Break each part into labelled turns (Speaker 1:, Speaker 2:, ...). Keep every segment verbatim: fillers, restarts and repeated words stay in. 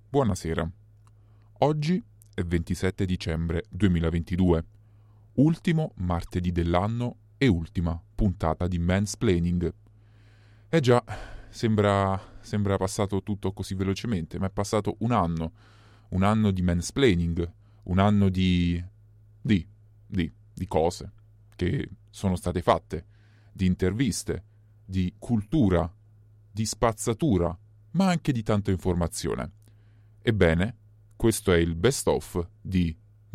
Speaker 1: Buonasera. Oggi è ventisette dicembre duemilaventidue, ultimo martedì dell'anno e ultima puntata di Mansplaining. Eh già, sembra, sembra passato tutto così velocemente, ma è passato un anno, un anno di mansplaining, un anno di... di... di... di cose che sono state fatte, di interviste, di cultura, di spazzatura, ma anche di tanta informazione. Ebbene, questo è il best of di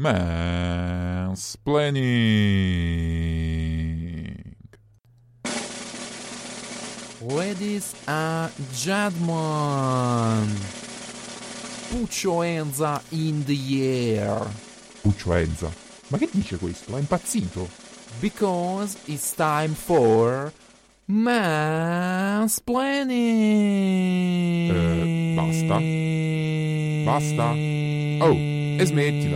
Speaker 1: Mansplaining.
Speaker 2: Ladies and gentlemen, put your hands in the air.
Speaker 1: Puccio Enza, ma che dice questo? È impazzito?
Speaker 2: Because it's time for Mansplaining.
Speaker 1: Eh, basta. Basta. Oh, e smettila.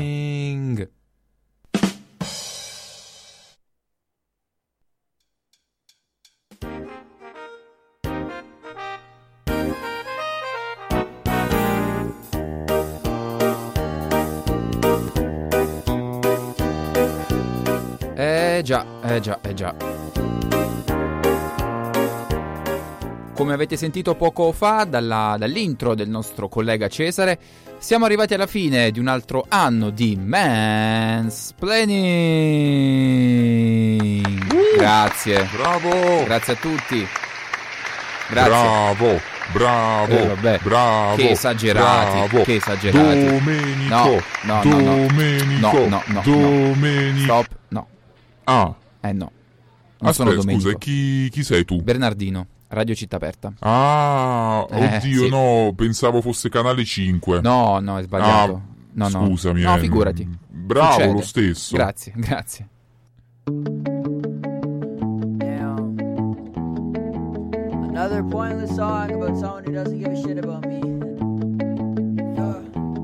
Speaker 2: Eh già, eh già, eh già. Come avete sentito poco fa dalla, dall'intro del nostro collega Cesare, siamo arrivati alla fine di un altro anno di Mansplaining. Uh, Grazie.
Speaker 1: Bravo.
Speaker 2: Grazie a tutti. Grazie.
Speaker 1: Bravo. Bravo.
Speaker 2: Eh, vabbè.
Speaker 1: Bravo.
Speaker 2: Che esagerati.
Speaker 1: Bravo.
Speaker 2: Che esagerati.
Speaker 1: Domenico.
Speaker 2: No, no, no, no.
Speaker 1: Domenico.
Speaker 2: No, no, no.
Speaker 1: Domenico.
Speaker 2: Stop. No.
Speaker 1: Ah.
Speaker 2: Eh no. Non sono
Speaker 1: Aspetta,
Speaker 2: Domenico.
Speaker 1: scusa, chi, chi sei tu?
Speaker 2: Bernardino, Radio Città Aperta.
Speaker 1: Ah,
Speaker 2: Eh,
Speaker 1: oddio,
Speaker 2: sì.
Speaker 1: no, pensavo fosse Canale cinque.
Speaker 2: No, no, è sbagliato.
Speaker 1: Ah,
Speaker 2: no, no.
Speaker 1: scusami.
Speaker 2: No,
Speaker 1: eh,
Speaker 2: figurati.
Speaker 1: Bravo
Speaker 2: Succede.
Speaker 1: lo stesso.
Speaker 2: Grazie, grazie.
Speaker 3: Damn. Another pointless song about someone who doesn't give a shit about me. Yeah.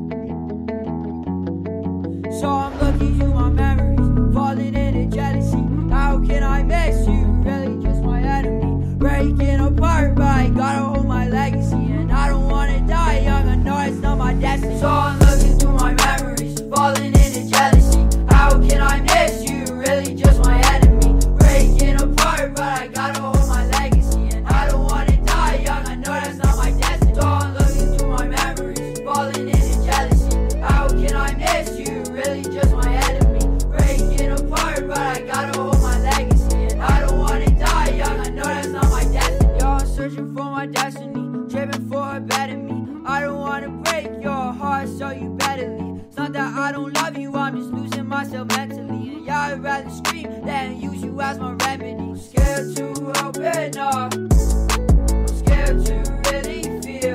Speaker 3: So I'm looking through my memories, falling into jealousy. How can I miss you? Really just my enemy. Breaking apart, but I gotta hold my legacy. And I don't wanna die young, I know it's not my destiny. So I'm looking through my memories, falling into jealousy. How can I miss you? Really just my enemy. Breaking apart, but I gotta hold my legacy. And I don't wanna die young, I know that's not my destiny. So I'm looking through my memories, falling into jealousy. How can I miss you? Really just my enemy. Breaking apart, but I gotta hold my legacy. And I don't wanna die young, I know that's not my destiny. Yo, I'm searching for my destiny, driven for a better me. I don't wanna break your heart, so you better leave. It's not that I don't love you, I'm just losing myself mentally. And yeah, I'd rather scream than use you as my remedy. I'm scared to open up, I'm scared to really feel,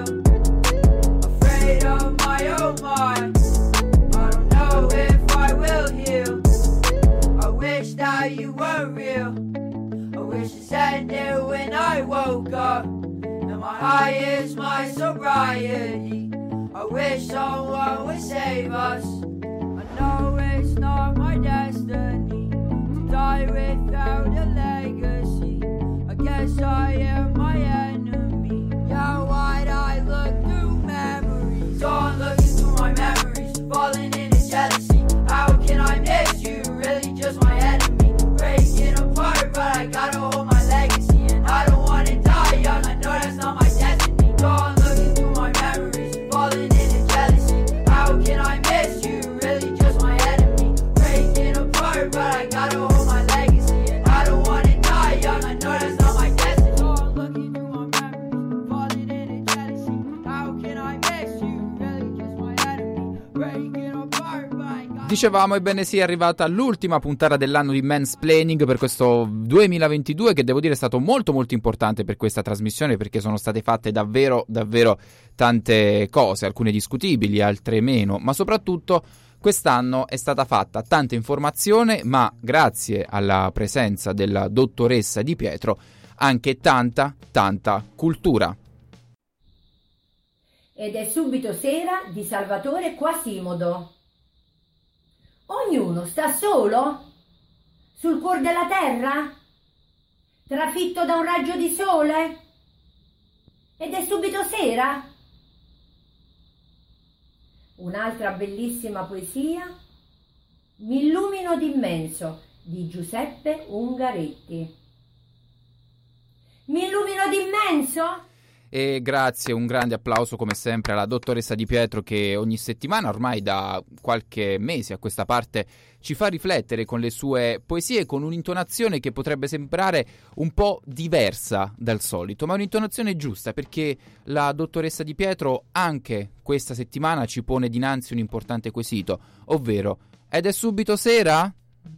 Speaker 3: afraid of my own mind. I don't know if I will heal. I wish that you were real. I wish this ended when I woke up. And my high is my sobriety. I wish someone would save us. I know it's not my destiny to die without a legacy. I guess I am my enemy. Yeah, why'd I look through memories? So I'm looking through my memories, falling into jealousy. How can I miss you? Really just my enemy. Breaking apart, but I gotta hold my legacy. And I don't wanna die young, I know that's not my destiny. So I'm looking through my memories, falling into jealousy. How can I miss you? Really just my enemy. Breaking apart, but I gotta hold my legacy. And I don't wanna die young, I know that's not my destiny. So I'm looking through my memories, falling into jealousy. How can I miss you? Really just my enemy. Breaking apart, but I gotta...
Speaker 2: Dicevamo, ebbene sì, è arrivata l'ultima puntata dell'anno di Mansplaining per questo duemilaventidue, che devo dire è stato molto molto importante per questa trasmissione, perché sono state fatte davvero davvero tante cose, alcune discutibili, altre meno, ma soprattutto quest'anno è stata fatta tanta informazione, ma grazie alla presenza della dottoressa Di Pietro anche tanta tanta cultura.
Speaker 4: Ed è subito sera di Salvatore Quasimodo. Ognuno sta solo? Sul cuor della terra? Trafitto da un raggio di sole? Ed è subito sera? Un'altra bellissima poesia, Mi illumino d'immenso, di Giuseppe Ungaretti. Mi illumino d'immenso?
Speaker 2: E grazie, un grande applauso come sempre alla dottoressa Di Pietro, che ogni settimana, ormai da qualche mese a questa parte, ci fa riflettere con le sue poesie, con un'intonazione che potrebbe sembrare un po' diversa dal solito, ma un'intonazione giusta, perché la dottoressa Di Pietro anche questa settimana ci pone dinanzi un importante quesito, ovvero: ed è subito sera?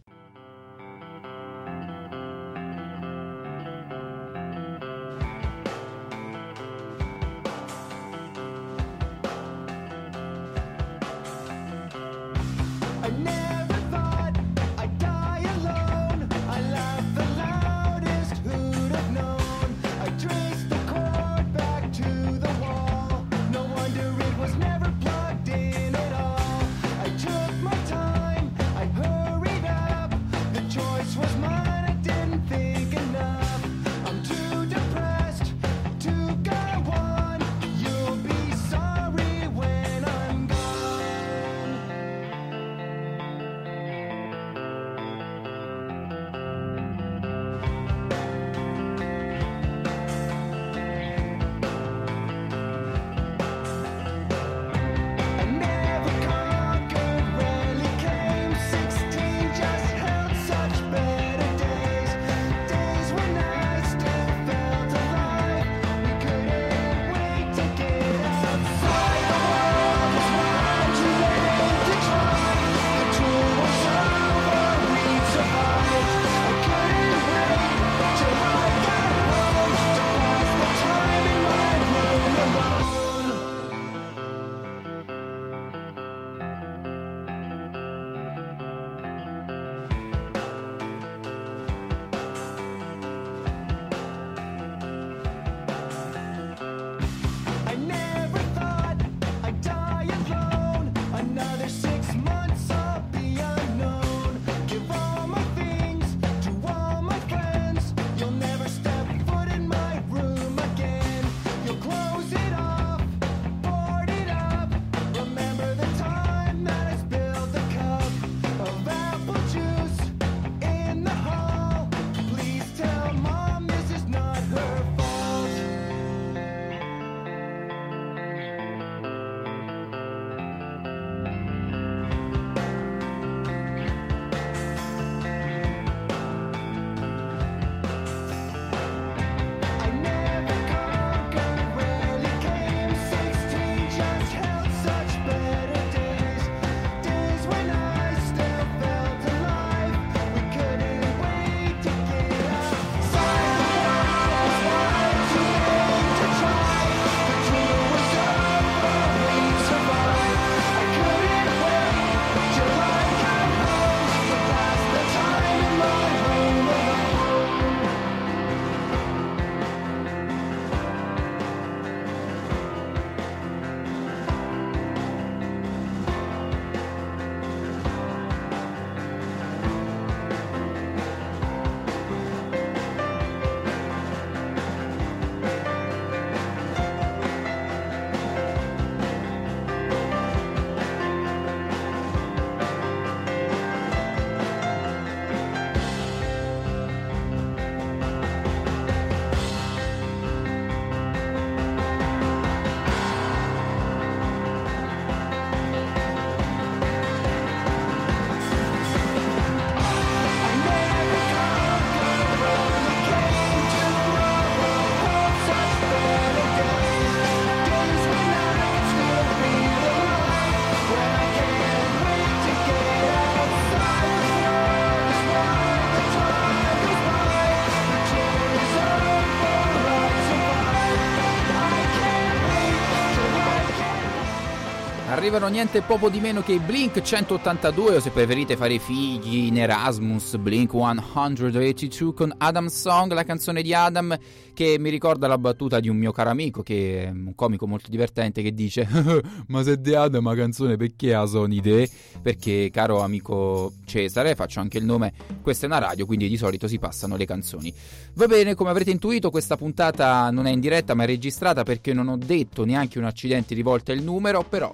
Speaker 2: Arrivano niente poco di meno che i Blink centottantadue, o se preferite fare i figli in Erasmus, Blink centottantadue con Adam Song, la canzone di Adam, che mi ricorda la battuta di un mio caro amico, che è un comico molto divertente, che dice ma se di Adam la canzone perché la suoni te? Perché, caro amico Cesare, faccio anche il nome, questa è una radio, quindi di solito si passano le canzoni. Va bene, come avrete intuito questa puntata non è in diretta ma è registrata, perché non ho detto neanche un accidente di volta il numero, però se volete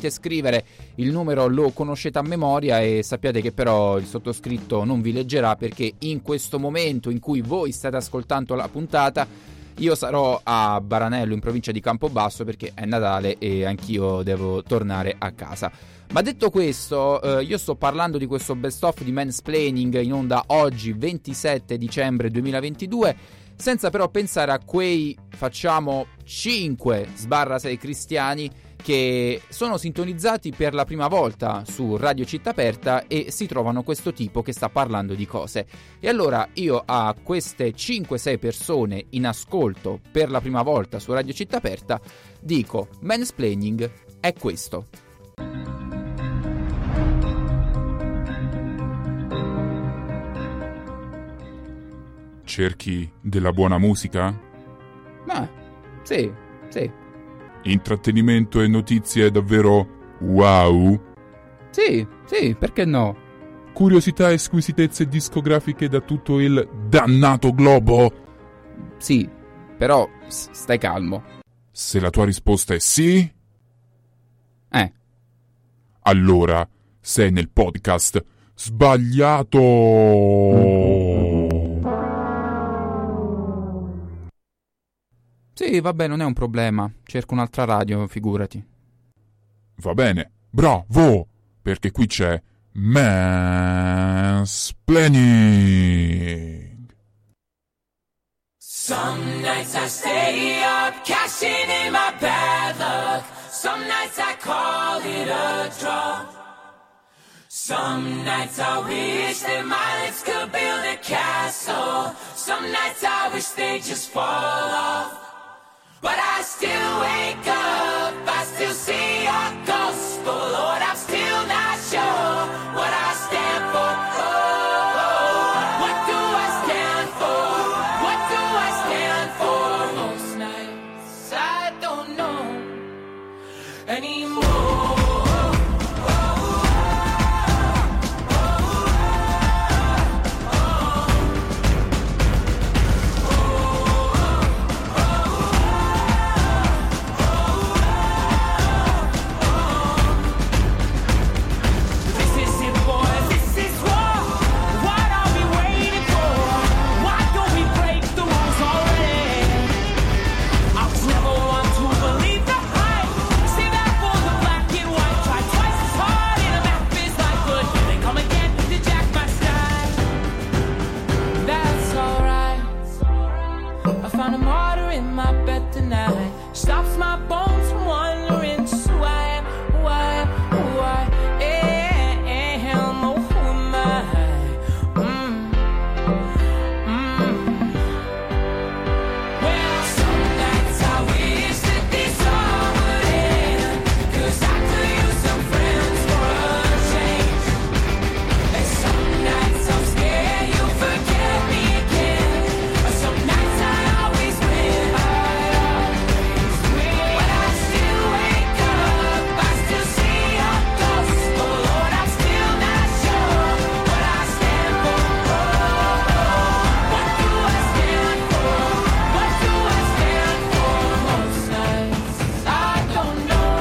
Speaker 2: volete scrivere il numero lo conoscete a memoria, e sappiate che però il sottoscritto non vi leggerà, perché in questo momento in cui voi state ascoltando la puntata io sarò a Baranello in provincia di Campobasso, perché è Natale e anch'io devo tornare a casa. Ma detto questo, eh, io sto parlando di questo best of di Mansplaining in onda oggi ventisette dicembre duemilaventidue, senza però pensare a quei, facciamo, cinque sbarra sei cristiani che sono sintonizzati per la prima volta su Radio Città Aperta e si trovano questo tipo che sta parlando di cose. E allora io a queste cinque sei persone in ascolto per la prima volta su Radio Città Aperta dico: Mansplaining è questo.
Speaker 1: Cerchi della buona musica?
Speaker 2: Ma sì, sì.
Speaker 1: Intrattenimento e notizie davvero wow?
Speaker 2: Sì, sì, perché no?
Speaker 1: Curiosità e squisitezze discografiche da tutto il dannato globo?
Speaker 2: Sì, però s- stai calmo.
Speaker 1: Se la tua risposta è sì,
Speaker 2: Eh,
Speaker 1: allora sei nel podcast sbagliato.
Speaker 2: sì, vabbè, non è un problema. Cerco un'altra radio, figurati.
Speaker 1: Va bene, bravo, perché qui c'è Mansplaining.
Speaker 5: Some nights I stay up, cashing in my bad luck. Some nights I call it a draw. Some nights I wish that my lips could build a castle. Some nights I wish they'd just fall off. But I still wake up, I still see your gospel. Lord, I'm still not sure what I stand for. Oh, oh, what do I stand for? What do I stand for? Most nights I don't know anymore. Stops my bones from wondering just who I am, who I am, who I am, oh, who am I? Mm. Mm. Well, some nights I wish that this all would end, 'cause I could use some friends for a change. And some nights I'm scared you'll forget me again. Some nights I always win. But I still wake up, I still see your gospel. Lord, I'm still not sure what I stand for. What do I stand for? What do I stand for? Most nights I don't know.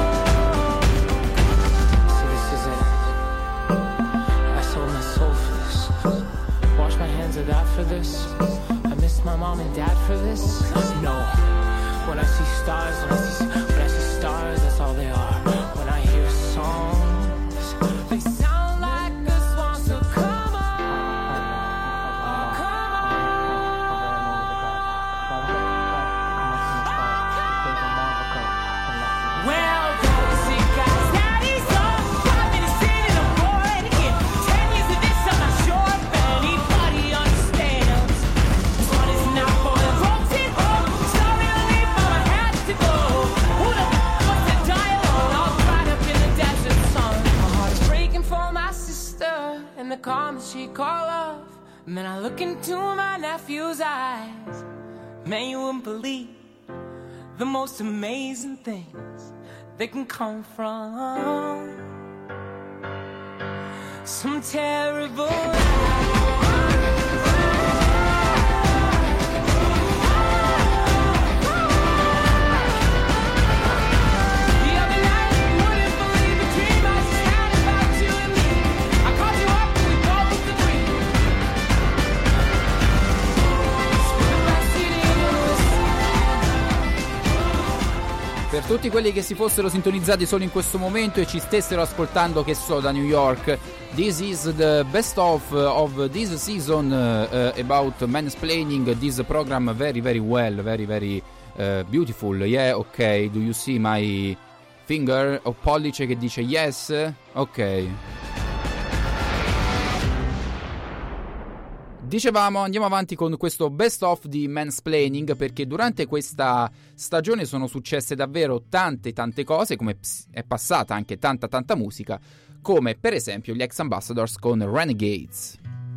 Speaker 6: So this is it. I sold my soul for this. Wash my hands of that for this. I miss my mom and dad for this. No. When I see stars, when I see, when I see stars, that's all they are. When I hear songs,
Speaker 5: They sound like a swan, so come on, come on. Well, those sick guys, daddy's on. Five minutes in and I'm bored again. Ten years of this, I'm not sure if anybody understands. This one is not for the broken home. Sorry, I'll leave, but I had to go. Who the f- wants to die alone? All cried up in the desert sun. My heart is breaking for my sister and the calm that she called off. And then I look into my nephew's eyes. Man, you wouldn't believe the most amazing things that can come from some terrible The other night, wouldn't believe
Speaker 2: Per tutti quelli che si fossero sintonizzati solo in questo momento e ci stessero ascoltando, che so, da New York, this is the best of of this season uh, uh, about mansplaining this program very very well, very very uh, beautiful. Yeah, ok. Do you see my finger o pollice che dice yes? Ok. Dicevamo, andiamo avanti con questo best of di mansplaining, perché durante questa stagione sono successe davvero tante tante cose, come è passata anche tanta tanta musica, come per esempio gli Ex Ambassadors con Renegades.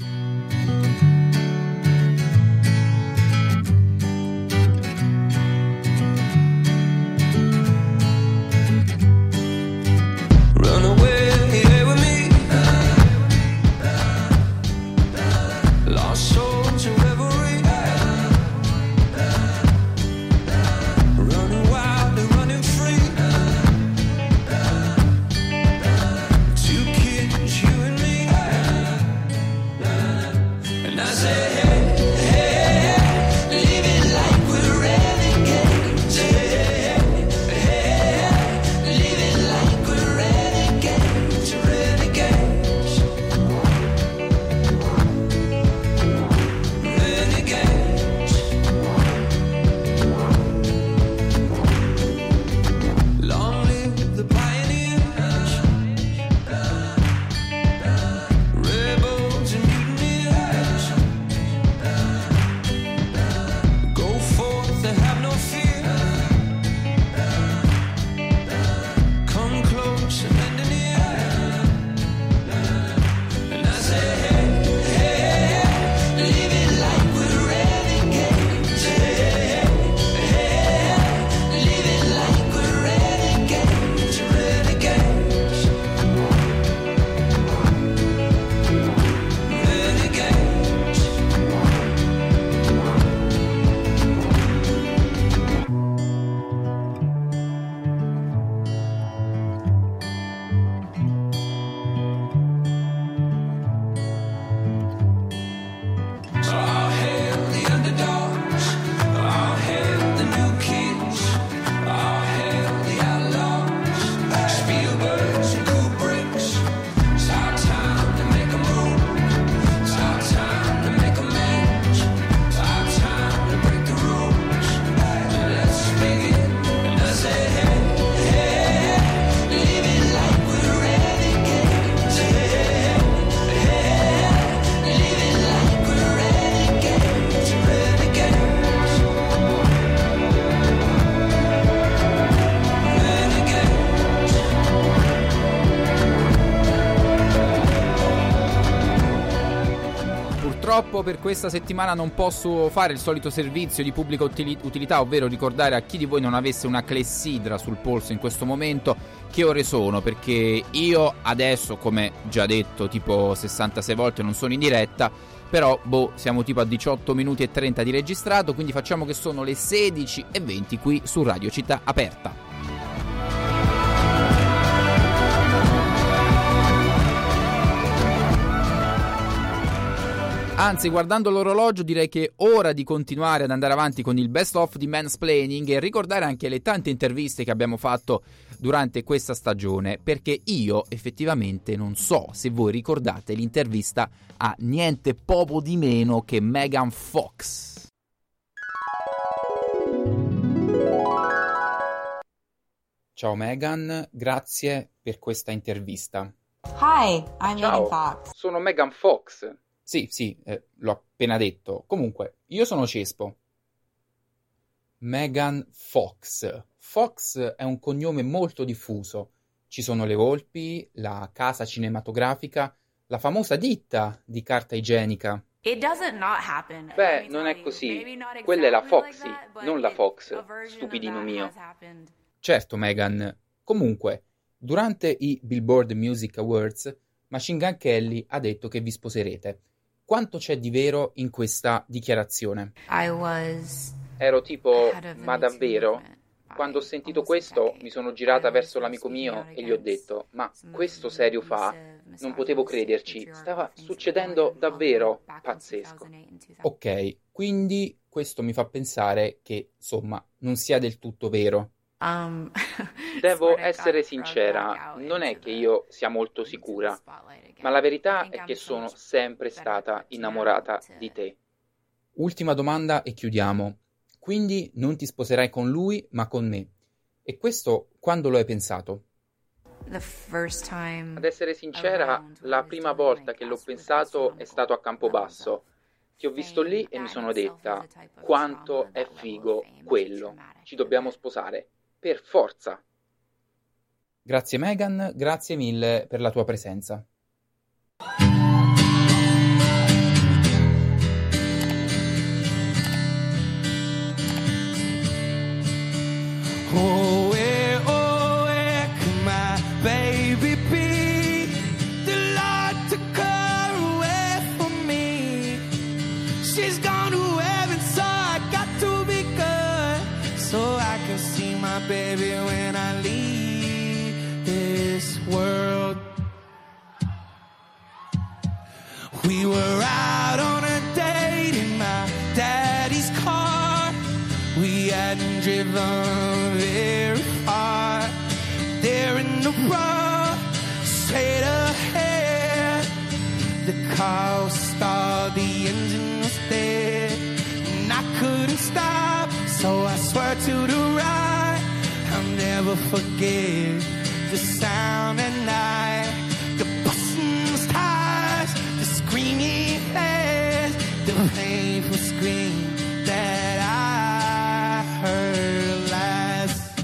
Speaker 7: Run away, here with me. Lost soul to reverie. Running wild and running free. Two kids, you and me. And I say, hey, hey, hey, live it like we're renegades. Hey, hey, hey, live it like we're renegades, renegades. Renegades. Long live the pioneers, rebels and mutineers. Go forth and have no fear. Come close and lend an ear. And I say, hey, hey, hey, live it like we're renegades. Hey, hey, hey, live it like we're renegades, renegades. Renegades. All hail the underdogs. All hail the new kids. All hail the outlaws. Spielbergs and Kubricks. It's our time to make a move. It's our time to make amends. It's our time to break the rules. Let's begin. And I say, hey, hey, hey, live it like we're renegades. Hey, hey, hey, live it like we're renegades, renegades.
Speaker 2: Purtroppo per questa settimana non posso fare il solito servizio di pubblica utili- utilità, ovvero ricordare a chi di voi non avesse una clessidra sul polso in questo momento che ore sono, perché io adesso, come già detto tipo sessantasei volte, non sono in diretta, però boh, siamo tipo a diciotto minuti e trenta di registrato, quindi facciamo che sono le sedici e venti qui su Radio Città Aperta. Anzi, guardando l'orologio direi che è ora di continuare ad andare avanti con il best of di mansplaining e ricordare anche le tante interviste che abbiamo fatto durante questa stagione, perché io effettivamente non so se voi ricordate l'intervista a niente poco di meno che Megan Fox. Ciao Megan, grazie per questa intervista.
Speaker 8: Hi, I'm
Speaker 2: Ciao,
Speaker 8: Megan Fox.
Speaker 2: sono Megan Fox. Sì, sì, eh, l'ho appena detto. Comunque, io sono Cespo. Megan Fox. Fox è un cognome molto diffuso. Ci sono le volpi, la casa cinematografica, la famosa ditta di carta igienica.
Speaker 8: It doesn't not happen.
Speaker 2: Beh, non è così. Quella è la Foxy, non la Fox, stupidino mio. Certo, Megan. Comunque, durante i Billboard Music Awards, Machine Gun Kelly ha detto che vi sposerete. Quanto c'è di vero in questa dichiarazione?
Speaker 8: I was
Speaker 2: Ero tipo,
Speaker 8: had a
Speaker 2: ma davvero? Quando ho sentito questo mi sono girata verso l'amico mio e gli ho detto, ma questo serio fa? Non potevo crederci, stava succedendo davvero, pazzesco. Ok, quindi questo mi fa pensare che, insomma, non sia del tutto vero.
Speaker 8: Um,
Speaker 2: Devo essere sincera, non è che io sia molto sicura, ma la verità è che sono sempre stata innamorata di te. Ultima domanda e chiudiamo. Quindi non ti sposerai con lui, ma con me. E questo quando lo hai pensato? Ad essere sincera, la prima volta che l'ho pensato è stato a Campobasso. Ti ho visto lì e mi sono detta, quanto è figo quello. Ci dobbiamo sposare. Per forza. Grazie Megan, grazie mille per la tua presenza.
Speaker 7: Oh, where, oh, where could my baby be? The Lord took her away from me. She's gone to heaven, so I got to be good, so I can see my baby when I leave this world. We were out on a date in my daddy's car. We hadn't driven very far. There in the road, straight ahead, the car was stalled, the engine was dead, and I couldn't stop, so I swear to the right, I'll never forget the sound at night, the busting tires, the screaming flares, the painful scream that I heard last.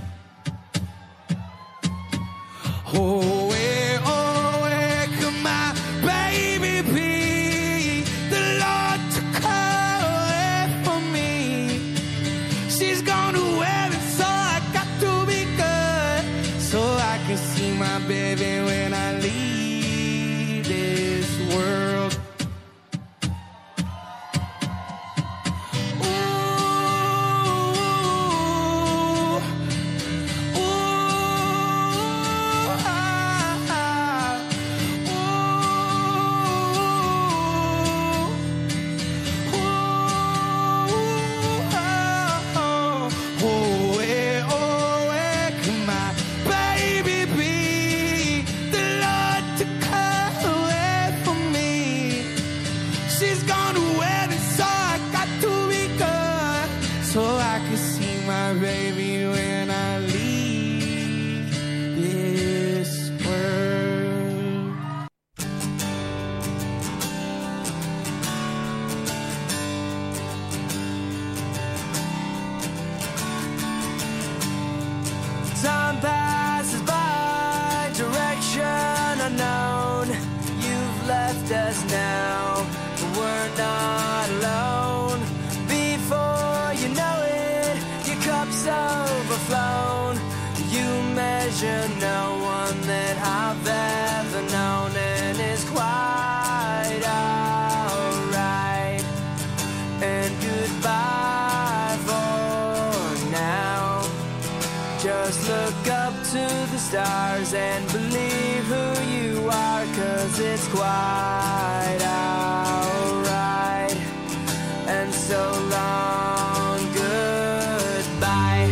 Speaker 7: Oh, where, oh, where could my baby be? The Lord took her away from me. She's gone to heaven, so I got to be good, so I can see my baby when I leave this world. Baby, when I leave this world. Time passes by, direction unknown. You've left us now, but we're not alone. Before you know it, cup's overflown. You measure no one that I've ever known, and it's quite alright. And goodbye for now. Just look up to the stars and believe who you are, 'cause it's quite alright. And so long, goodbye.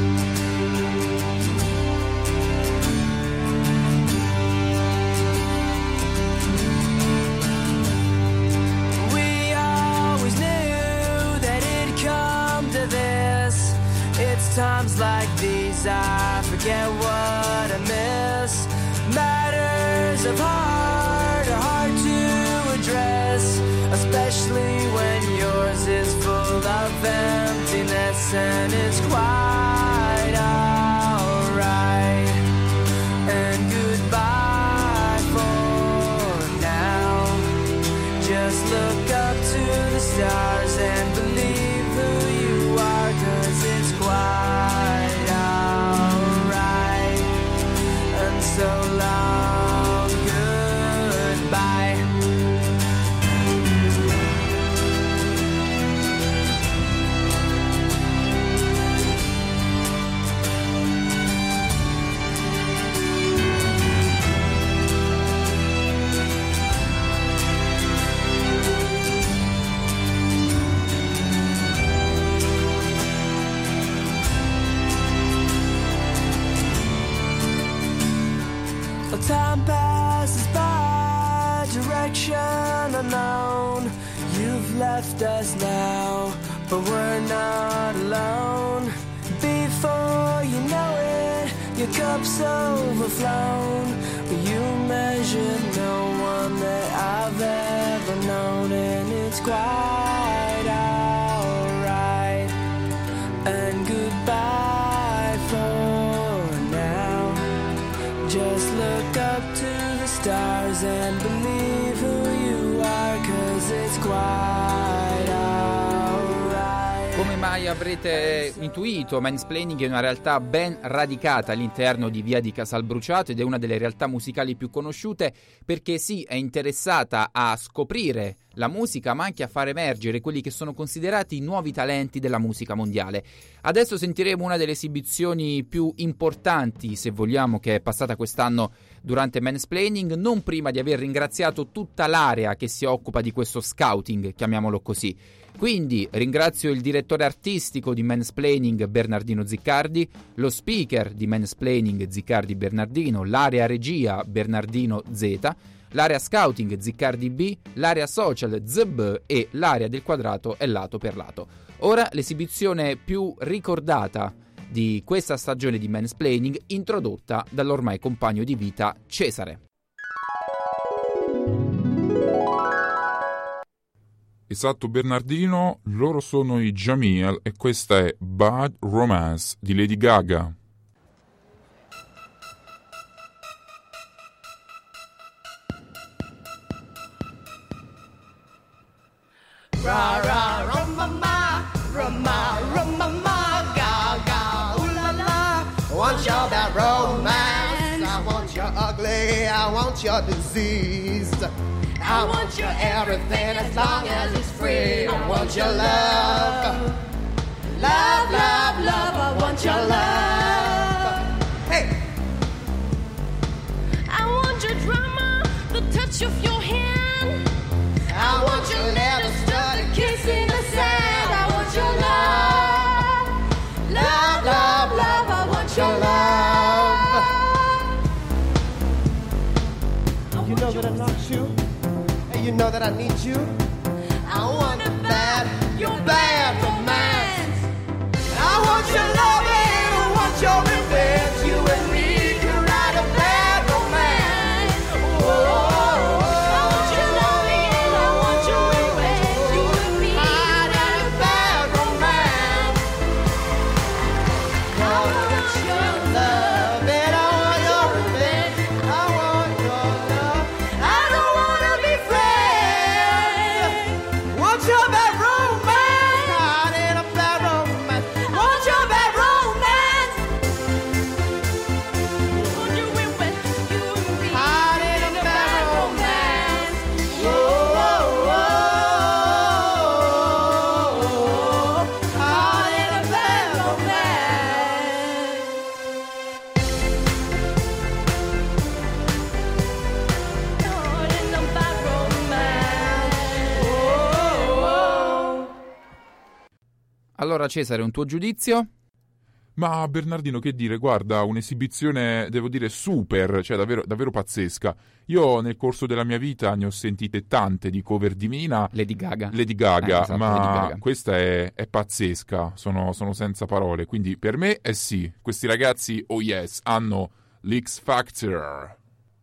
Speaker 7: We always knew that it'd come to this. It's times like these I forget what I miss. Matters of heart are hard to address, especially when yours is full of emptiness, and it's quite alright. And goodbye for now. Just look up to the stars and believe who you are, 'cause it's quite alright. And so long, goodbye.
Speaker 9: left us now, but we're not alone. Before you know it, your cup's overflown. You measure no one that I've ever known, and it's quite alright. And goodbye for now. Just look up to the stars and believe who you are, 'cause it's quite alright.
Speaker 2: Come mai avrete intuito, Mansplaining è una realtà ben radicata all'interno di Via di Casalbruciato ed è una delle realtà musicali più conosciute perché sì, è interessata a scoprire la musica ma anche a far emergere quelli che sono considerati i nuovi talenti della musica mondiale. Adesso sentiremo una delle esibizioni più importanti, se vogliamo, che è passata quest'anno durante Mansplaining, non prima di aver ringraziato tutta l'area che si occupa di questo scouting, chiamiamolo così. Quindi ringrazio il direttore artistico di Mansplaining Bernardino Ziccardi, lo speaker di Mansplaining Ziccardi Bernardino, l'area regia Bernardino Z, l'area scouting Ziccardi B, l'area social Z B e l'area del quadrato è lato per lato. Ora l'esibizione più ricordata di questa stagione di Mansplaining, introdotta dall'ormai compagno di vita Cesare.
Speaker 1: Esatto Bernardino, loro sono i Jamil e questa è Bad Romance di Lady Gaga.
Speaker 10: Ra ra rumma rumma rumma Gaga ooh la la. Want your bad romance, I want your ugly, I want your disease. I want your everything as long as it's free. I want your love, love, love, love. I want your love. Hey,
Speaker 11: I want your drama, the touch of your hand.
Speaker 10: I want your little stuff, the kiss in the sand. I want your love, love, love, love. I want your love. You know that I'm not you. You know that I need you. I want it bad, your bad romance. I want your loving, I want your revenge. You and me can write a bad romance. Oh, I want your loving and I want your revenge. You and me can write a bad romance. I want your love and I want your revenge. I want your love. I don't wanna be want your bad romance, hot in a bad romance. Want your bad romance. Want you in with you and me, hot in a bad romance. Oh, oh, oh, oh, hot in a bad romance. Hot in a bad romance.
Speaker 2: Allora Cesare, un tuo giudizio?
Speaker 1: Ma Bernardino, che dire, guarda, un'esibizione, devo dire, super, cioè davvero, davvero pazzesca. Io nel corso della mia vita ne ho sentite tante di cover di Mina.
Speaker 2: Lady Gaga.
Speaker 1: Lady Gaga,
Speaker 2: Eh, esatto,
Speaker 1: ma
Speaker 2: Lady Gaga.
Speaker 1: questa è, è pazzesca, sono, sono senza parole. Quindi per me è sì, questi ragazzi, oh yes, hanno l'X Factor.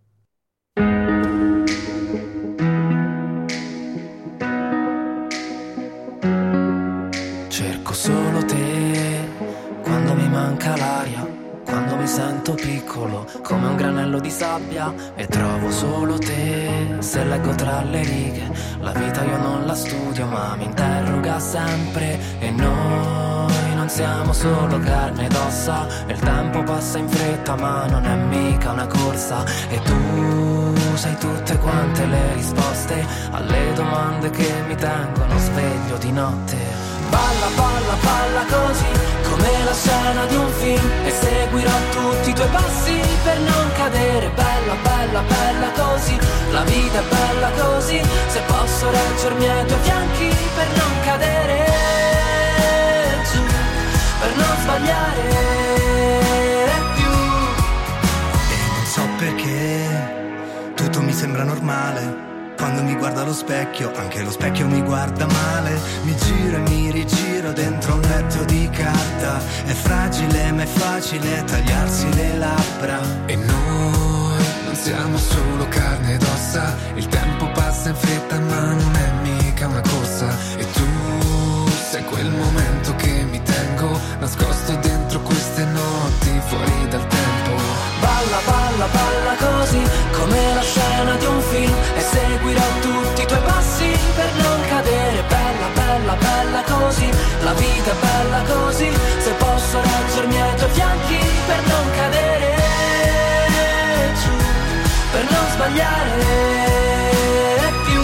Speaker 12: Cerco solo te quando mi manca l'aria, quando mi sento piccolo come un granello di sabbia e trovo solo te. Se leggo tra le righe, la vita io non la studio ma mi interroga sempre. E noi non siamo solo carne ed ossa, e il tempo passa in fretta ma non è mica una corsa. E tu sai tutte quante le risposte alle domande che mi tengono sveglio di notte. Balla, balla, balla così, come la scena di un film, e seguirò tutti i tuoi passi per non cadere. Bella, bella, bella così, la vita è bella così, se posso reggermi ai tuoi fianchi per non cadere giù, per non sbagliare più.
Speaker 13: E non so perché tutto mi sembra normale, quando mi guardo allo specchio, anche lo specchio mi guarda male. Mi giro e mi rigiro dentro un letto di carta. È fragile ma è facile tagliarsi le labbra.
Speaker 12: E noi non siamo solo carne ed ossa. Il tempo passa in fretta ma non è mica una corsa. E tu sei quel momento che mi tengo nascosto dentro queste notti fuori dal tempo.
Speaker 9: Balla, balla, balla così, come la scena di un film. E seguirò tutti i tuoi passi per non cadere. Bella, bella, bella così, la vita è bella così. Se posso reggermi ai tuoi fianchi per non cadere giù, per non sbagliare più,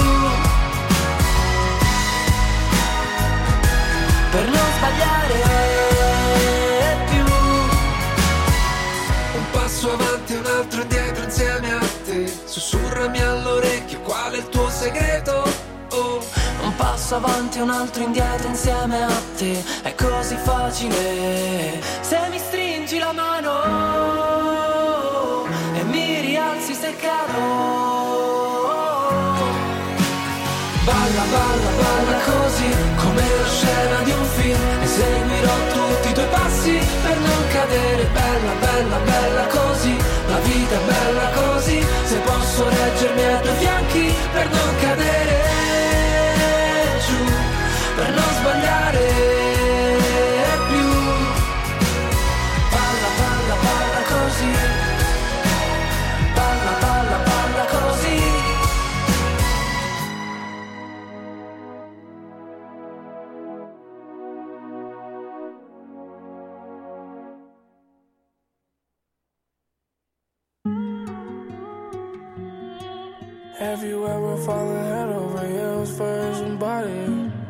Speaker 9: per non sbagliare più.
Speaker 12: Un passo avanti e un altro indietro insieme a te. Sussurrami all'orecchio qual è il tuo segreto. Oh.
Speaker 9: Un passo avanti e un altro indietro insieme a te. È così facile se mi stringi la mano e mi rialzi se cado. Balla, balla, balla così, come la scena di un film. E seguirò tutti i tuoi passi per non cadere. Bella, bella, bella così, la vita è bella così. Se posso reggermi ai tuoi fianchi per non cadere giù, per non sbagliare più. Balla, balla, balla così. Balla, balla, balla così.
Speaker 6: Have you ever fallen head over heels for somebody?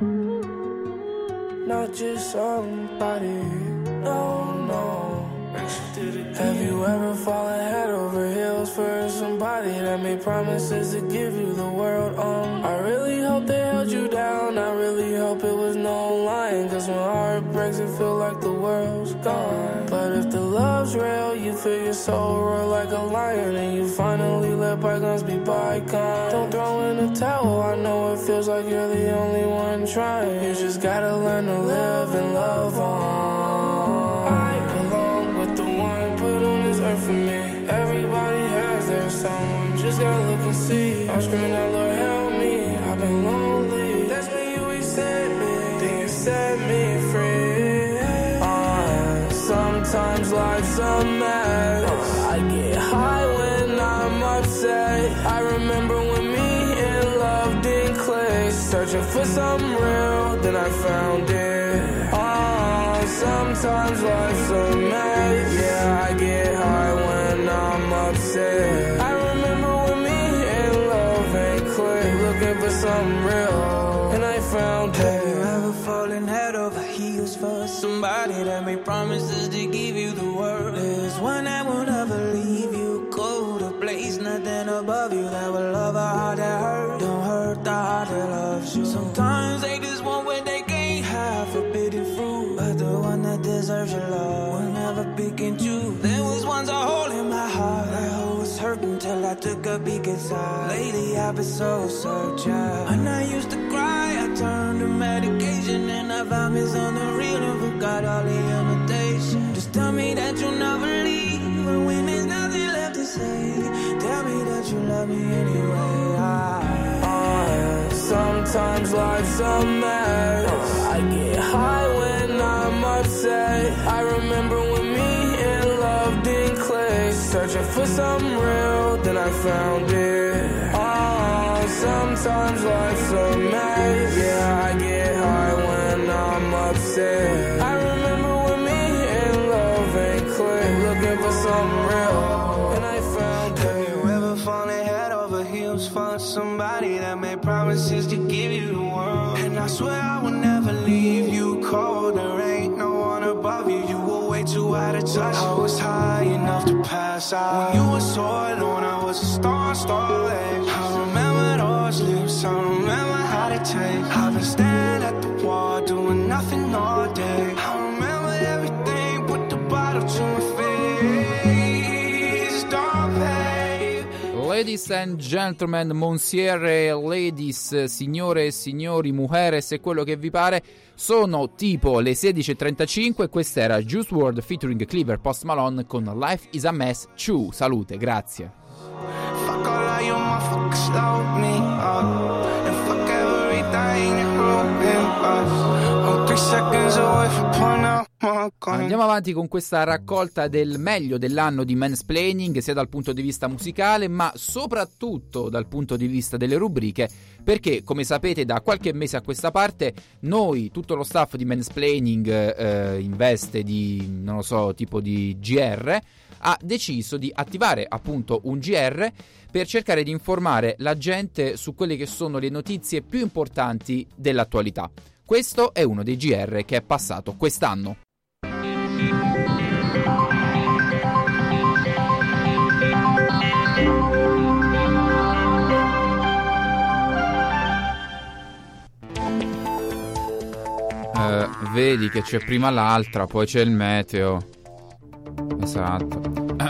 Speaker 6: Not just somebody, no, no. Have you ever fallen head over heels for somebody that made promises to give you the world? Um, I really hope they held you down, I really hope it was no lying. Cause when heart breaks it feel like the world's gone. But if the love's real, you feel your soul roar like a lion. And you finally let bygones be bygones. Don't throw in the towel, I know it feels like you're the only one trying. You just gotta learn to live and love on. I belong with the one put on this earth for me. Everybody has their someone, just gotta look and see. I'm screaming out, Lord help me, I've been lonely. That's when you reset me, then you set me free. uh, Sometimes life's a mess. I get high when I'm upset. I remember when me and love didn't click. Searching for something real, then I found it. uh, Sometimes life's a mess. Yeah, I get high when I'm upset. I remember when me and love ain't click. Looking for something real, and I found it.
Speaker 14: Have you ever fallen head over heels for somebody that made promises to give you the world? There's one that will never leave you, go to a place, nothing above you that will love a heart that hurt. Don't hurt the heart that loves you. Sometimes they just want what they can't have, forbidden fruit. But the one that deserves your love will never pick and choose. There was once a hole in my heart, that hole was hurting till I took a peek inside. Lately I've been so searching. When I used to cry, I turned to medication, and I found me something real and forgot all the imitation. Just tell me that you'll never leave, and when there's nothing left to say, tell me that you love me anyway. I,
Speaker 6: uh, Sometimes life's a mess. I get high when I'm upset. I remember when me and love didn't click. Searching for something real, then I found it. uh, Sometimes life's a mess. Yeah, I get high when I'm upset. I remember when me and love ain't click. Looking for something real, and I found it.
Speaker 14: have you ever fallen head over heels for somebody that made promises to give you the world? And I swear I will never leave you cold. There ain't no one above you, you were way too high to touch. I was high enough to pass out when you were so alone. I was a star, starlight. I remember those lips, I remember how to take. I've been standing at the wall, doing nothing all day. I remember everything, put the bottle to my face. Don't pay.
Speaker 2: Ladies and gentlemen, monsiere, ladies, signore e signori, mujeres e quello che vi pare, sono tipo le sedici e trentacinque. Questa era Juice world featuring Cleaver Post Malone con Life is a Mess two. Salute, grazie.
Speaker 14: Fuck all of you motherfuckers load me up, and fuck everything you wrote in us. I'm three seconds away from pulling out my gun.
Speaker 2: Andiamo avanti con questa raccolta del meglio dell'anno di Mansplaining, sia dal punto di vista musicale ma soprattutto dal punto di vista delle rubriche, perché come sapete da qualche mese a questa parte noi, tutto lo staff di Mansplaining eh, in veste di, non lo so, tipo di G R, ha deciso di attivare appunto un G R per cercare di informare la gente su quelle che sono le notizie più importanti dell'attualità. Questo è uno dei G R che è passato quest'anno. Eh, vedi che c'è prima l'altra, poi c'è il meteo. Esatto.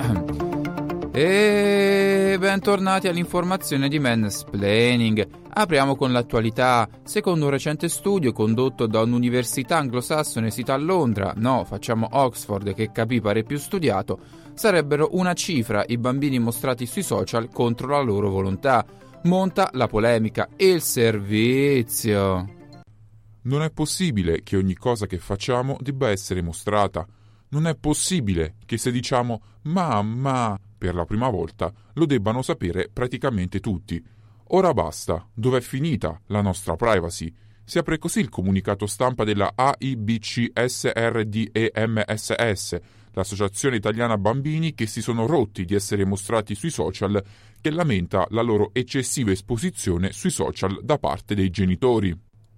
Speaker 2: E bentornati all'informazione di Mansplaining. Apriamo con l'attualità. Secondo un recente studio condotto da un'università anglosassone sita a Londra, no, facciamo Oxford che capì pare più studiato, sarebbero una cifra i bambini mostrati sui social contro la loro volontà. Monta la polemica e il servizio.
Speaker 1: Non è possibile che ogni cosa che facciamo debba essere mostrata. Non è possibile che se diciamo mamma per la prima volta lo debbano sapere praticamente tutti. Ora basta, dov'è finita la nostra privacy? Si apre così il comunicato stampa della A I B C S R D E M S S, l'Associazione Italiana Bambini che si sono rotti di essere mostrati sui social, che lamenta la loro eccessiva esposizione sui social da parte dei genitori.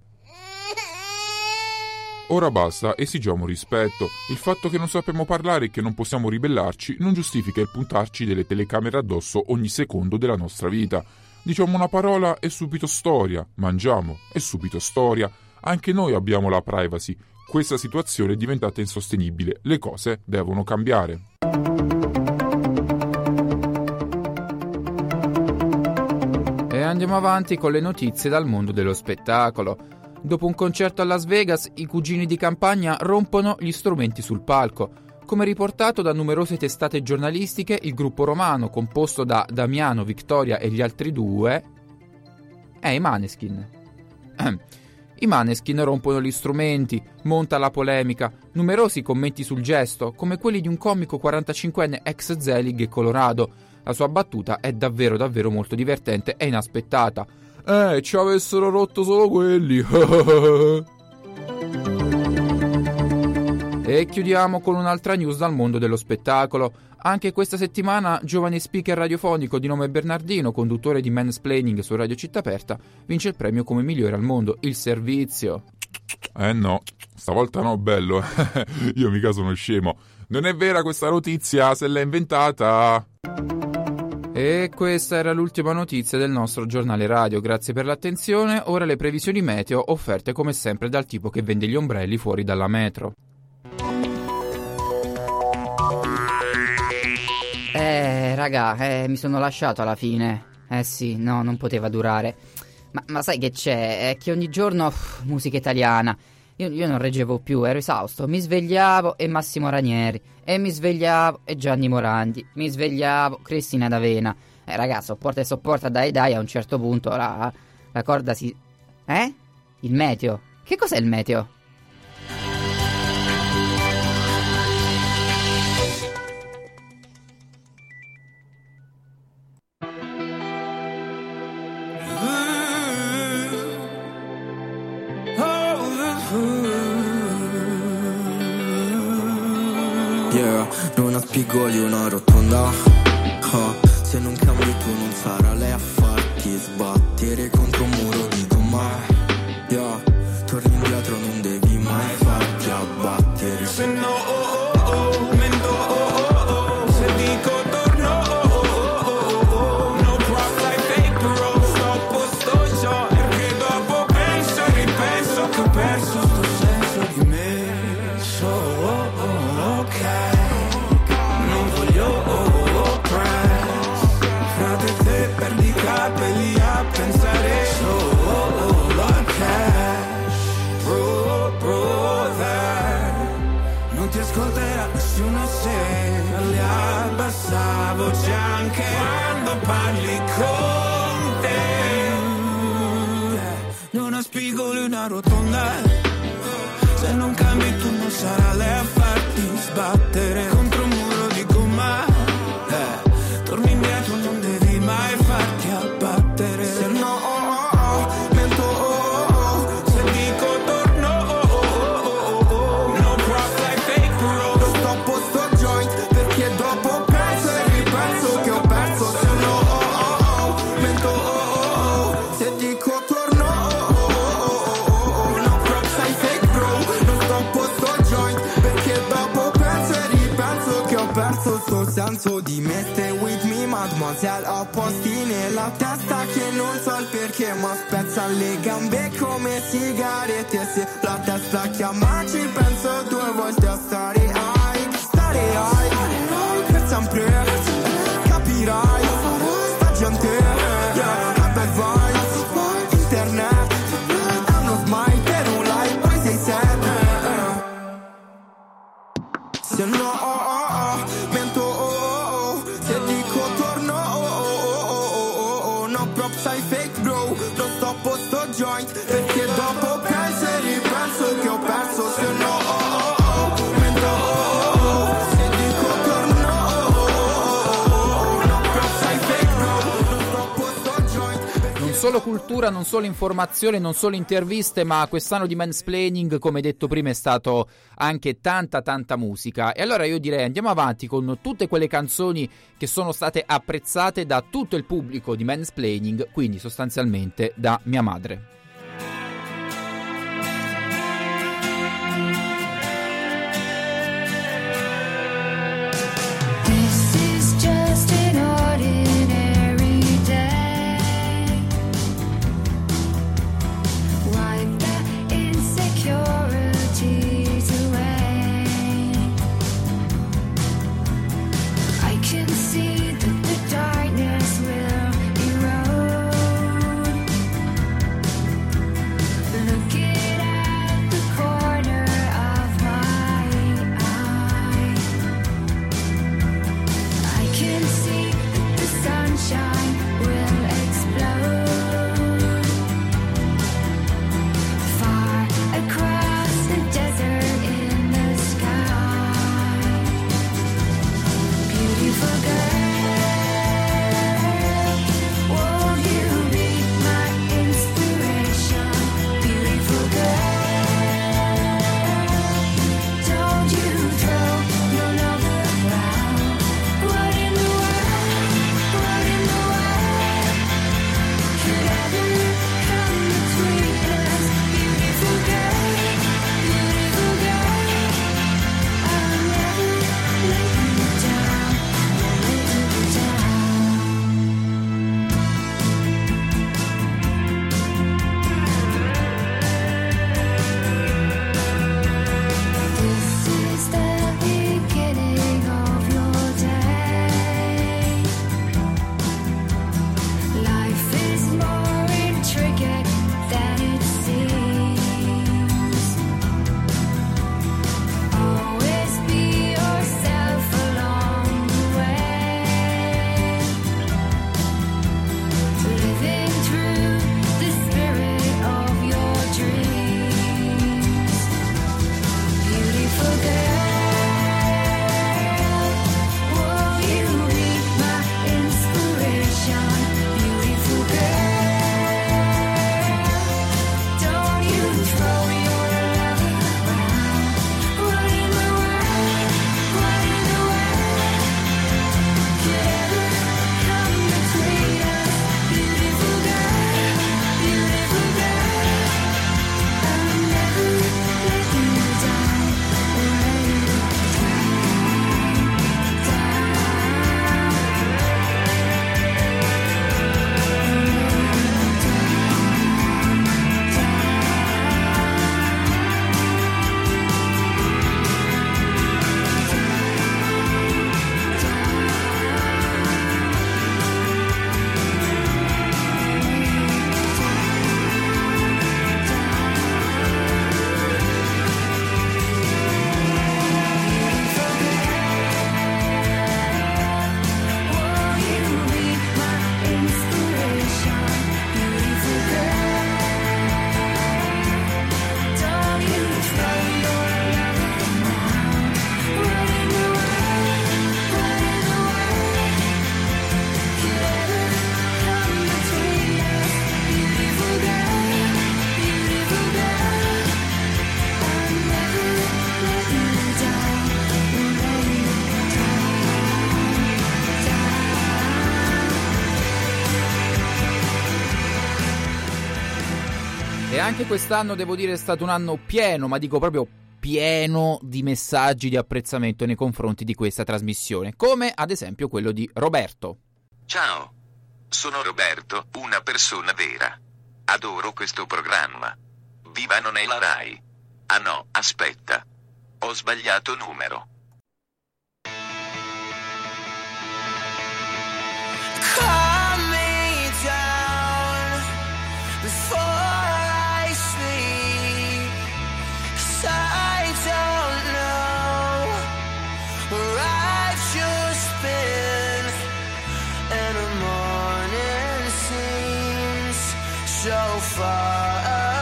Speaker 1: Ora basta, esigiamo rispetto. Il fatto che non sappiamo parlare e che non possiamo ribellarci non giustifica il puntarci delle telecamere addosso ogni secondo della nostra vita. Diciamo una parola e subito storia, mangiamo e subito storia. Anche noi abbiamo la privacy. Questa situazione è diventata insostenibile. Le cose devono cambiare.
Speaker 2: E andiamo avanti con le notizie dal mondo dello spettacolo. Dopo un concerto a Las Vegas, i cugini di campagna rompono gli strumenti sul palco. Come riportato da numerose testate giornalistiche, il gruppo romano, composto da Damiano, Victoria e gli altri due, è i Maneskin. I Maneskin rompono gli strumenti, monta la polemica, numerosi commenti sul gesto, come quelli di un comico quarantacinquenne ex Zelig e Colorado. La sua battuta è davvero davvero molto divertente e inaspettata. Eh, ci avessero rotto solo quelli. E chiudiamo con un'altra news dal mondo dello spettacolo. Anche questa settimana, giovane speaker radiofonico di nome Bernardino, conduttore di Mansplaining su Radio Città Aperta, vince il premio come migliore al mondo, il servizio.
Speaker 1: Eh no, stavolta no, bello. Io mica sono scemo. Non è vera questa notizia, se l'ha inventata.
Speaker 2: E questa era l'ultima notizia del nostro giornale radio. Grazie per l'attenzione. Ora le previsioni meteo offerte come sempre dal tipo che vende gli ombrelli fuori dalla metro.
Speaker 15: Eh, raga, eh, mi sono lasciato alla fine. Eh sì, no, non poteva durare. Ma, ma sai che c'è? È che ogni giorno uff, musica italiana. Io, io non reggevo più, ero esausto. Mi svegliavo e Massimo Ranieri. E mi svegliavo e Gianni Morandi. Mi svegliavo Cristina D'Avena. Eh raga, sopporta e sopporta, dai dai, a un certo punto la, la corda si... Eh? Il meteo? Che cos'è il meteo?
Speaker 16: Yeah, non ha spigoli una rotonda. Oh, se non cambi tu non sarà lei a farti sbattere contro un muro di domani. Yeah, torni indietro non devi mai farti abbattere.
Speaker 14: Se no, oh oh oh, mento oh oh oh. Se dico torno oh oh oh oh. No prop like fake bro, sto posto già. Perché dopo penso e ripenso che ho perso sto senso di me. So oh oh ok. Non voglio oh oh press. Frate te c'era nessuno se li abbassa voce anche quando parli con te. Non ha spigoli una rotonda, se non cambi tu non sarà lei a farti sbattere contro un muro di gomma. Eh, torni indietro, non devi mai farti abbattere. Se no, oh, oh, oh, mento, oh, oh, se dico torno, oh, oh, oh, oh, no props like fake bro.
Speaker 10: Non stoppo sto joint perché dopo penso e ripenso che ho perso. Se no, oh, oh, oh, mento, oh, oh, oh, se dico torno, oh, oh, oh, oh, no props like fake bro. Non stoppo sto joint perché dopo penso e ripenso che ho perso sto senso di me. Stay with me mademoiselle, ho posti nella testa che non so il perché, ma spezza le gambe come sigarette. Se la testa chiama ci penso due volte a stare high, stare high per sempre, capirai sta gente, yeah, a bad vibes, internet è uno smile per un like, poi sei sad. Se no, oh, oh, oh, mento, oh, oh, oh, se dico torno, oh, oh, oh, oh, oh, oh, no props ai fake bro. Non stoppo sto joint perché dopo penso e ripenso che ho perso. Se no, oh, oh, oh, mento, oh, oh, oh, se dico torno, oh, oh, oh, oh, no props ai fake bro. Non stoppo sto joint.
Speaker 2: Non solo cultura, non solo informazione, non solo interviste, ma quest'anno di Mansplaining, come detto prima, è stato anche tanta tanta musica. E allora io direi andiamo avanti con tutte quelle canzoni che sono state apprezzate da tutto il pubblico di Mansplaining, quindi sostanzialmente da mia madre.
Speaker 17: This is just an ordinary day. Wipe the insecurities away. I can see that the darkness will erode.
Speaker 2: anche quest'anno devo dire è stato un anno pieno, ma dico proprio pieno di messaggi di apprezzamento nei confronti di questa trasmissione, come ad esempio quello di Roberto.
Speaker 18: Ciao, sono Roberto, una persona vera. Adoro questo programma. Viva non è la Rai. Ah no, aspetta. Ho sbagliato numero.
Speaker 9: Calm me down before I sleep, 'cause I don't know where I've just been, and the morning seems so far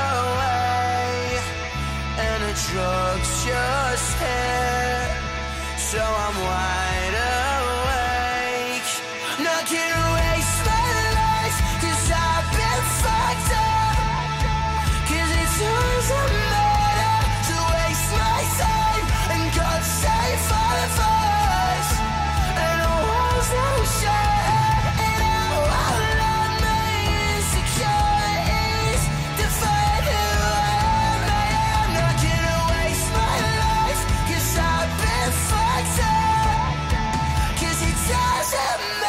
Speaker 9: away, and the drugs just hit, so I'm wide awake. Not gonna waste my life, 'cause I've been fucked up, 'cause it doesn't matter to waste my time, and God save all of us, and the walls don't shut, and I won't let my insecurities define who I am. I am not gonna waste my life, 'cause I've been fucked up, 'cause it doesn't matter.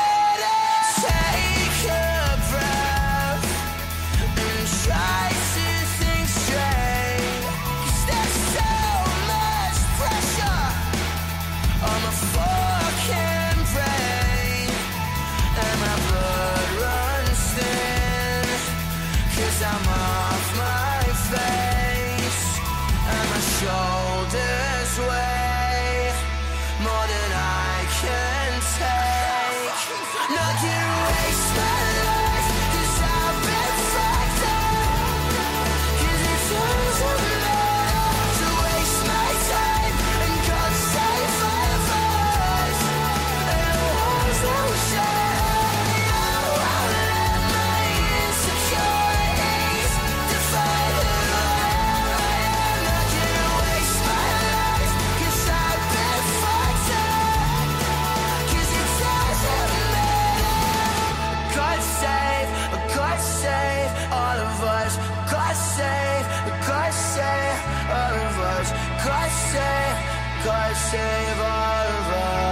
Speaker 9: Take a breath and try to think straight, 'cause there's so much pressure on my fucking brain, and my blood runs thin, 'cause I'm off my face, and my shoulders weigh more than I can take. Not gonna waste my life, 'cause I've been fucked up, 'cause it doesn't matter to waste my time, and God save all of us, and the walls don't shut, and I won't let my insecurities define who I am. I am not gonna waste my life, 'cause I've been fucked up, 'cause it doesn't matter. God save, God save all of us. God save, God save all of us. God save, God save all of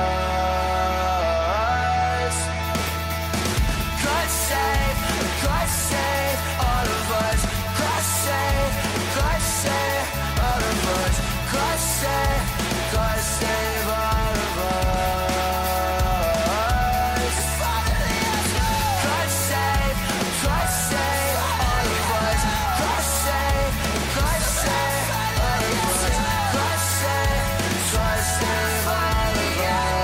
Speaker 9: us. God save, God save all of us. God save, God save all of us. God save, God save all of us. God save, God save all of us. God save, God save all of us. God save, God save all of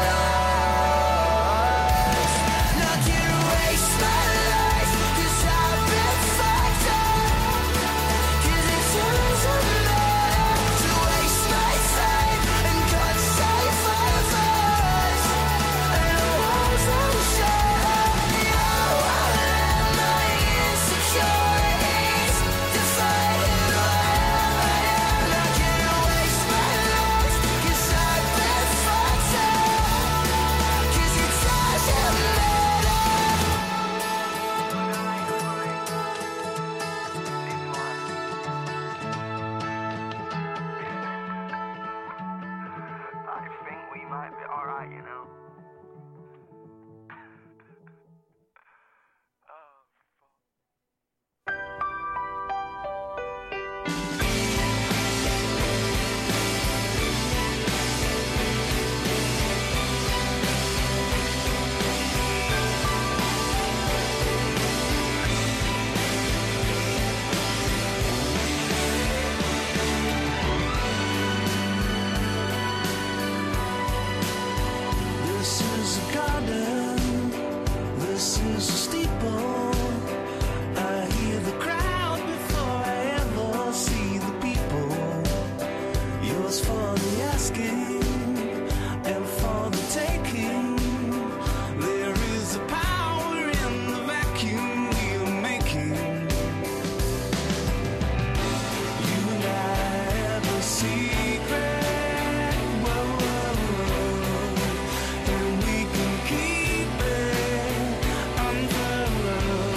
Speaker 9: us. Not gonna waste my life, 'cause I've been fucked up, 'cause it doesn't matter to waste my time, and God save all of us, and the walls don't shut, and I won't let my insecurities define who I am. I am not gonna waste my life, 'cause I've been fucked up, 'cause it doesn't matter. I think we might be alright, you know.
Speaker 19: This is a garden, this is a steeple. I hear the crowd before I ever see the people. Yours for the asking and for the taking. There is a power in the vacuum we are making. You and I have a secret. Whoa, whoa, whoa. And we can keep it unfurled.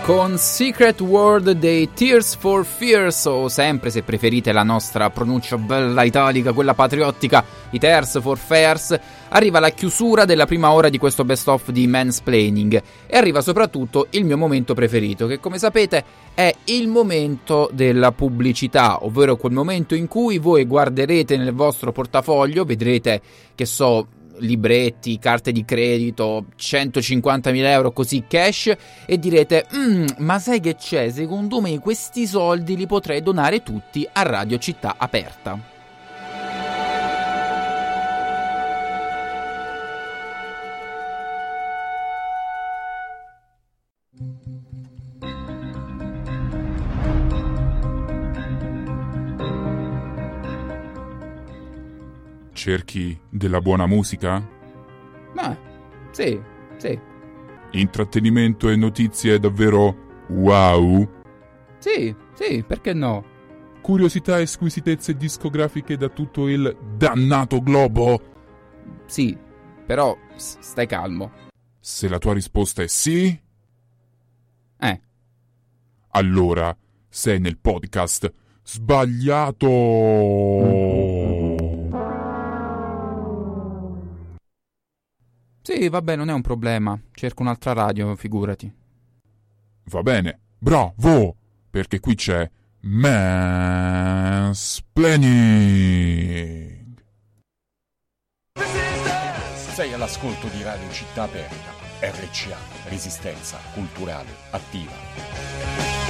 Speaker 2: con Secret World dei Tears for Fears, o sempre, se preferite la nostra pronuncia bella italica, quella patriottica, i Tears for Fears, arriva la chiusura della prima ora di questo best of di Mansplaining e arriva soprattutto il mio momento preferito, che come sapete è il momento della pubblicità, ovvero quel momento in cui voi guarderete nel vostro portafoglio, vedrete, che so, libretti, carte di credito, centocinquantamila euro così cash e direte mm, ma sai che c'è? Secondo me questi soldi li potrei donare tutti a Radio Città Aperta.
Speaker 1: Cerchi della buona musica?
Speaker 2: Ma sì, sì.
Speaker 1: Intrattenimento e notizie davvero wow?
Speaker 2: Sì, sì, perché no?
Speaker 1: Curiosità e squisitezze discografiche da tutto il dannato globo?
Speaker 2: Sì, però s- stai calmo.
Speaker 1: Se la tua risposta è sì?
Speaker 2: Eh.
Speaker 1: Allora sei nel podcast sbagliato!
Speaker 2: Sì, vabbè, non è un problema. Cerco un'altra radio, figurati.
Speaker 1: Va bene, bravo! Perché qui c'è Mansplaining!
Speaker 20: Sei all'ascolto di Radio Città Aperta, R C A, Resistenza Culturale Attiva.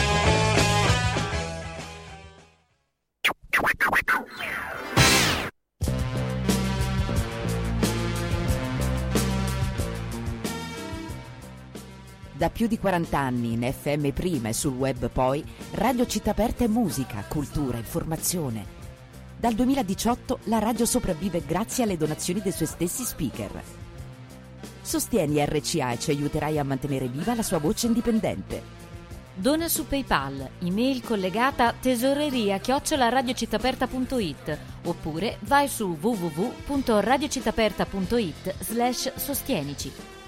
Speaker 21: Da più di quaranta anni in F M prima e sul web poi, Radio Città Aperta è musica, cultura, informazione. Dal duemiladiciotto la radio sopravvive grazie alle donazioni dei suoi stessi speaker. Sostieni R C A e ci aiuterai a mantenere viva la sua voce indipendente.
Speaker 22: Dona su PayPal, email collegata tesoreria chiocciola radiocittaperta punto it oppure vai su w w w punto radiocittaperta punto it slash sostienici.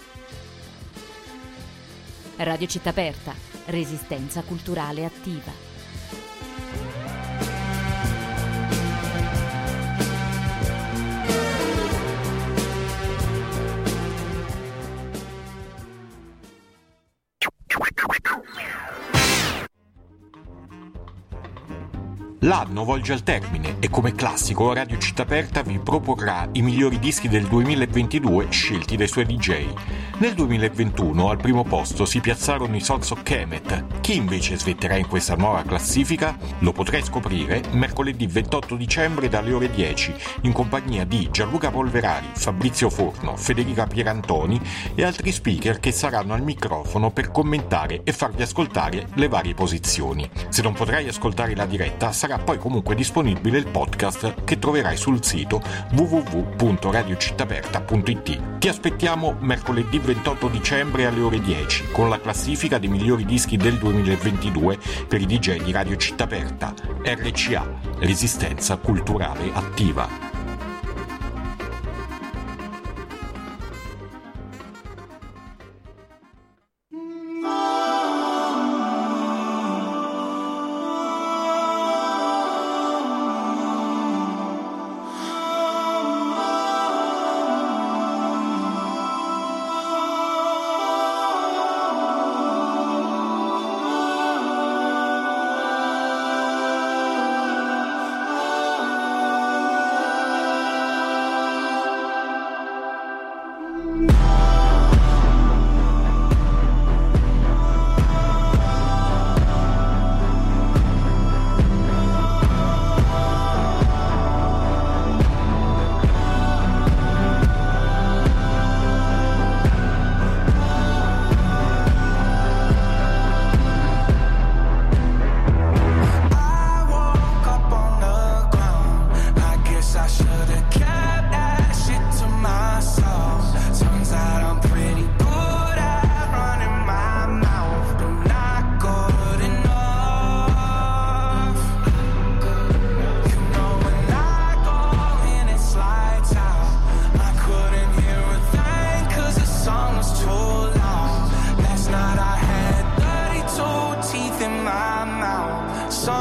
Speaker 22: Radio Città Aperta, resistenza culturale attiva.
Speaker 20: L'anno volge al termine e come classico Radio Città Aperta vi proporrà i migliori dischi del duemilaventidue scelti dai suoi D J. Nel duemilaventuno al primo posto si piazzarono i Sons of Kemet. Chi invece svetterà in questa nuova classifica? Lo potrai scoprire mercoledì ventotto dicembre dalle ore dieci in compagnia di Gianluca Polverari, Fabrizio Forno, Federica Pierantoni e altri speaker che saranno al microfono per commentare e farvi ascoltare le varie posizioni. Se non potrai ascoltare la diretta sarà poi comunque disponibile il podcast che troverai sul sito w w w punto radiocittaperta punto it. Ti aspettiamo mercoledì ventotto dicembre alle ore dieci con la classifica dei migliori dischi del duemilaventidue per i D J di Radio Città Aperta. R C A, Resistenza Culturale Attiva.
Speaker 17: Oh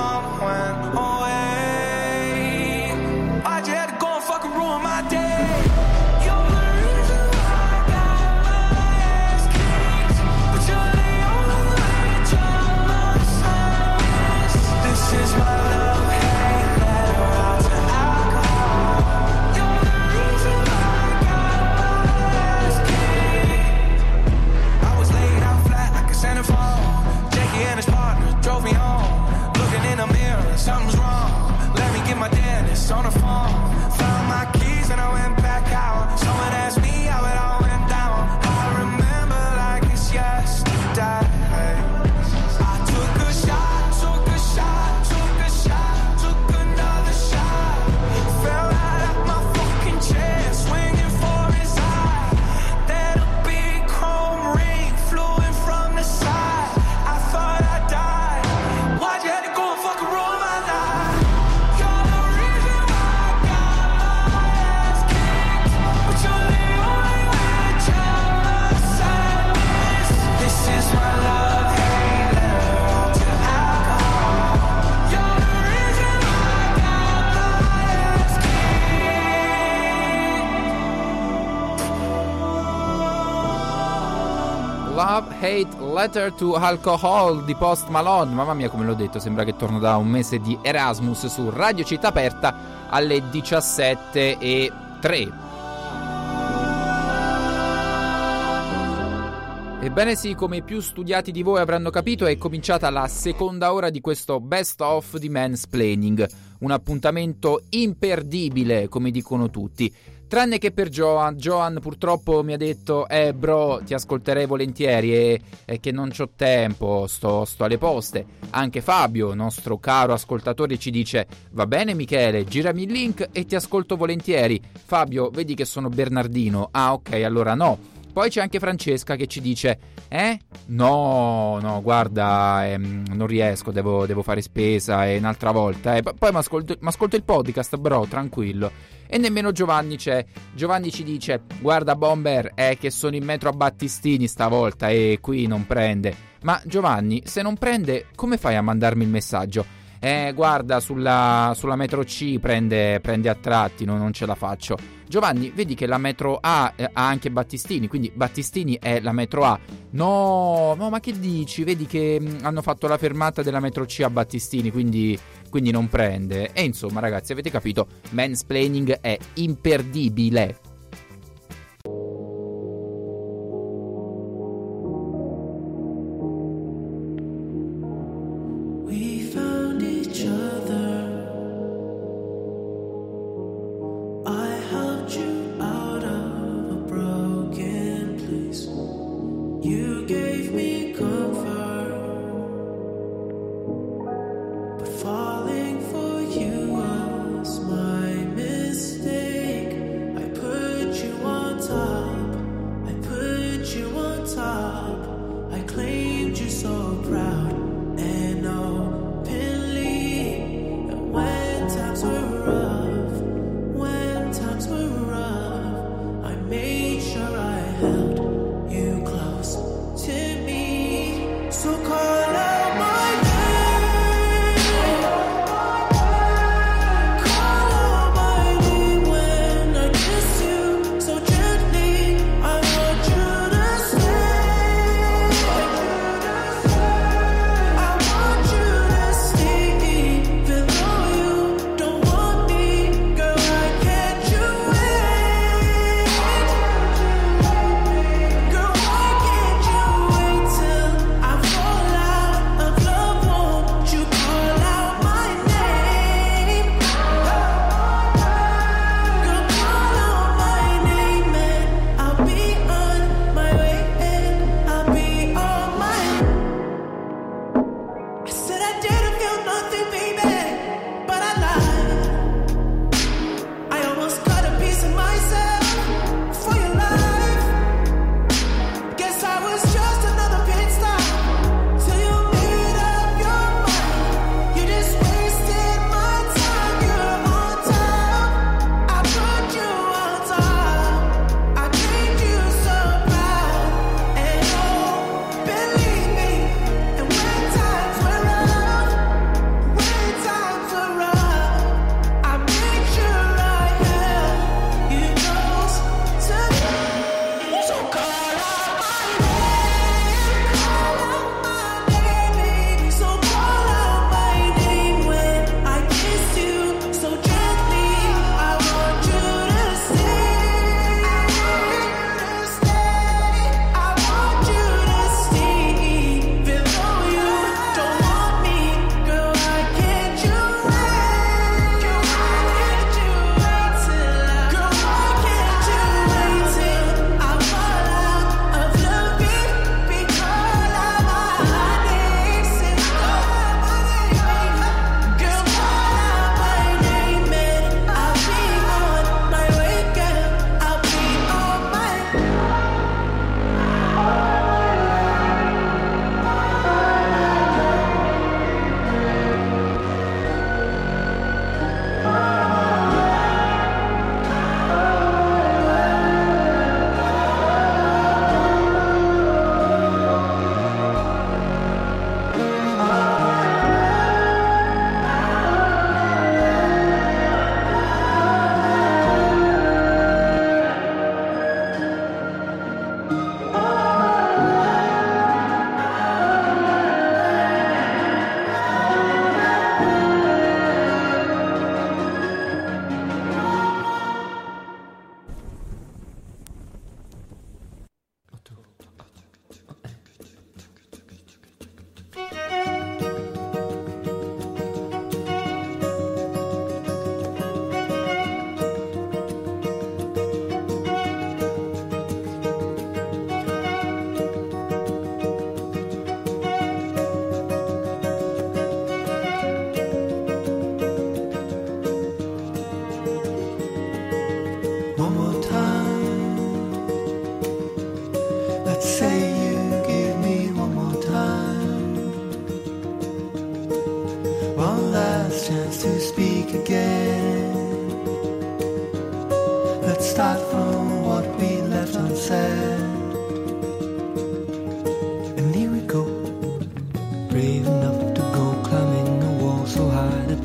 Speaker 14: mom went away. Why'd you have to go and fucking ruin my day? You're the reason why I got my ass kicked, but you're the only way to draw my silence. This is my love hate letter out to alcohol. You're the reason why I got my ass kicked. I was laid out flat like a centerfold. Jackie and his partner drove me home. Looking in the mirror, something's wrong. Let me get my dentist on the phone. Found my keys and I went back out. Someone asked me how it all went down. I remember like it's yesterday. I took a shot, took a shot, took a shot, took another shot. Fell out of my fucking chair, swinging for his eye. Then a big chrome ring flew in from the side. I thought I died. Why'd you have to go and fucking ruin my life? You're the reason why I got my ass kicked, but you're the only way to tell my sadness. This is my love hate letter out to alcohol. You're the reason why I got my ass
Speaker 2: Love Hate Letter to Alcohol di Post Malone. Mamma mia come l'ho detto, sembra che torno da un mese di Erasmus su Radio Città Aperta alle diciassette e tre. Ebbene sì, come i più studiati di voi avranno capito, è cominciata la seconda ora di questo Best of di Mansplaining, un appuntamento imperdibile, come dicono tutti. Tranne che per Johan. Johan purtroppo mi ha detto eh bro, ti ascolterei volentieri e, e che non c'ho tempo, sto, sto alle poste. Anche Fabio, nostro caro ascoltatore, ci dice va bene Michele, girami il link e ti ascolto volentieri. Fabio, vedi che sono Bernardino? Ah ok, allora no. Poi c'è anche Francesca che ci dice eh? No, no, guarda, ehm, non riesco, devo, devo fare spesa e un'altra volta. Eh. Poi mi ascolto, il podcast, bro, tranquillo. E nemmeno Giovanni c'è. Giovanni ci dice guarda Bomber, è che sono in metro a Battistini stavolta e qui non prende. Ma Giovanni, se non prende, come fai a mandarmi il messaggio? Eh, guarda, sulla, sulla metro C prende, prende a tratti, no, non ce la faccio. Giovanni, vedi che la metro A eh, ha anche Battistini, quindi Battistini è la metro A. No, no, ma che dici? Vedi che mh, hanno fatto la fermata della metro C a Battistini, quindi, quindi non prende. E insomma, ragazzi, avete capito, Mansplaining è imperdibile.
Speaker 19: We found each other. I helped you out of a broken place. You gave me comfort, but falling for you was my mistake. I put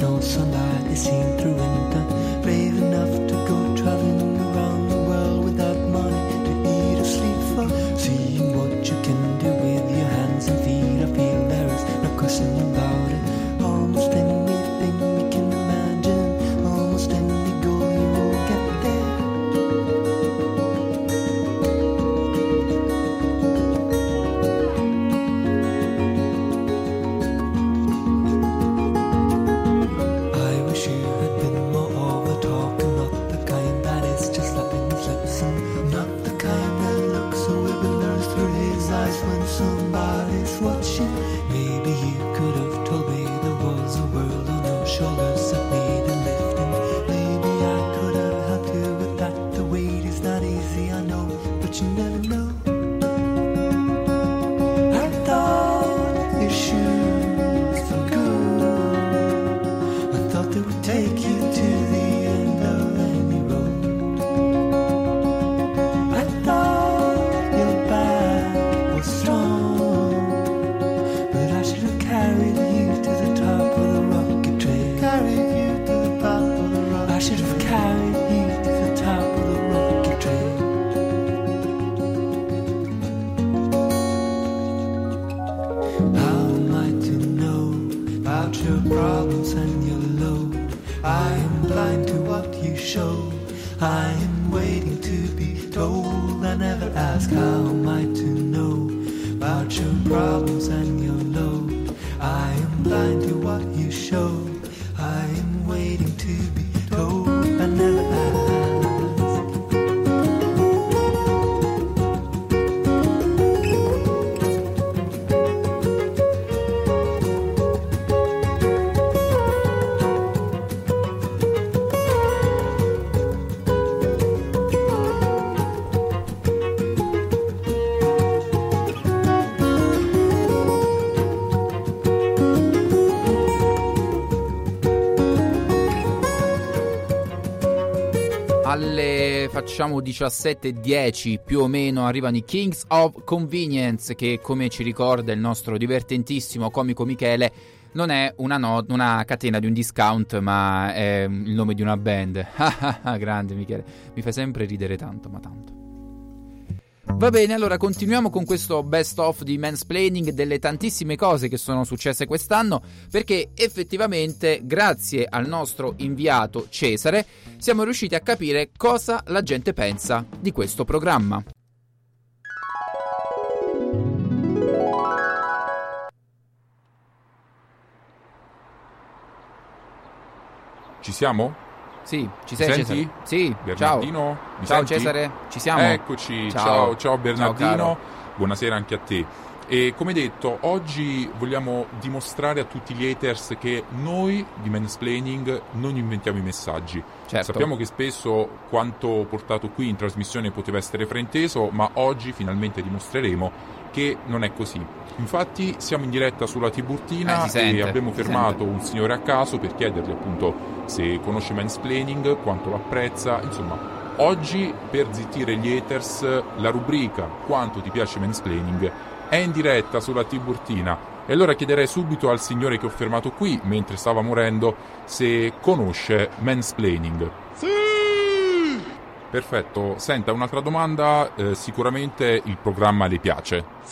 Speaker 19: no sunlight is seen through winter. Brave enough to go traveling around the world without money to eat or sleep for. Seeing what you can do with your hands and feet. I feel there is no question about it. Almost anything we can imagine, almost any goal you will get there. I wish you had been more of a talker, not the kind that is just slapping his lips, and not the kind that looks so wilderness through his eyes when somebody's watching. Maybe you could have told me there was a world on your shoulders that needed lifting. Maybe I could have helped you with that. The weight is not easy, I know, but you never know. I thought your shoes were good. I thought they would take you to the end of any road. I thought your back was strong, but I should have carried you to the top of the rocket train. Carried you to the top of the rocket. I should have carried you to the top of the rocket train. How am I to know about your problems and your load? I am blind to what you show. I am waiting to be told. I never ask. How am I to know about your problems and your load? I am blind to what you show. I am waiting to be told. I never ask.
Speaker 2: Alle facciamo diciassette e dieci più o meno arrivano i Kings of Convenience, che come ci ricorda il nostro divertentissimo comico Michele non è una, no- una catena di un discount, ma è il nome di una band. Grande Michele, mi fai sempre ridere tanto, ma tanto. Va bene, allora continuiamo con questo best of di Mansplaining, delle tantissime cose che sono successe quest'anno, perché effettivamente grazie al nostro inviato Cesare siamo riusciti a capire cosa la gente pensa di questo programma.
Speaker 1: Ci siamo?
Speaker 2: Sì, ci
Speaker 1: Mi
Speaker 2: sei
Speaker 1: senti?
Speaker 2: Cesare? Sì,
Speaker 1: Bernardino?
Speaker 2: ciao.
Speaker 1: Mi
Speaker 2: Ciao
Speaker 1: senti?
Speaker 2: Cesare, ci siamo?
Speaker 1: Eccoci,
Speaker 2: Ciao.
Speaker 1: ciao, ciao Bernardino,
Speaker 2: Ciao, caro.
Speaker 1: buonasera anche a te. E come detto, oggi vogliamo dimostrare a tutti gli haters che noi di Mansplaining non inventiamo i messaggi.
Speaker 2: Certo.
Speaker 1: Sappiamo che spesso quanto portato qui in trasmissione poteva essere frainteso, ma oggi finalmente dimostreremo che non è così. Infatti siamo in diretta sulla Tiburtina
Speaker 2: Eh, si sente,
Speaker 1: e abbiamo
Speaker 2: si
Speaker 1: fermato
Speaker 2: sente.
Speaker 1: un signore a caso per chiedergli appunto se conosce Mansplaining, quanto lo apprezza, insomma. Oggi, per zittire gli haters, la rubrica Quanto ti piace Mansplaining è in diretta sulla Tiburtina. E allora chiederei subito al signore che ho fermato qui, mentre stava morendo, se conosce Mansplaining. Sì! Perfetto. Senta, un'altra domanda. Eh, sicuramente il programma le piace. Sì!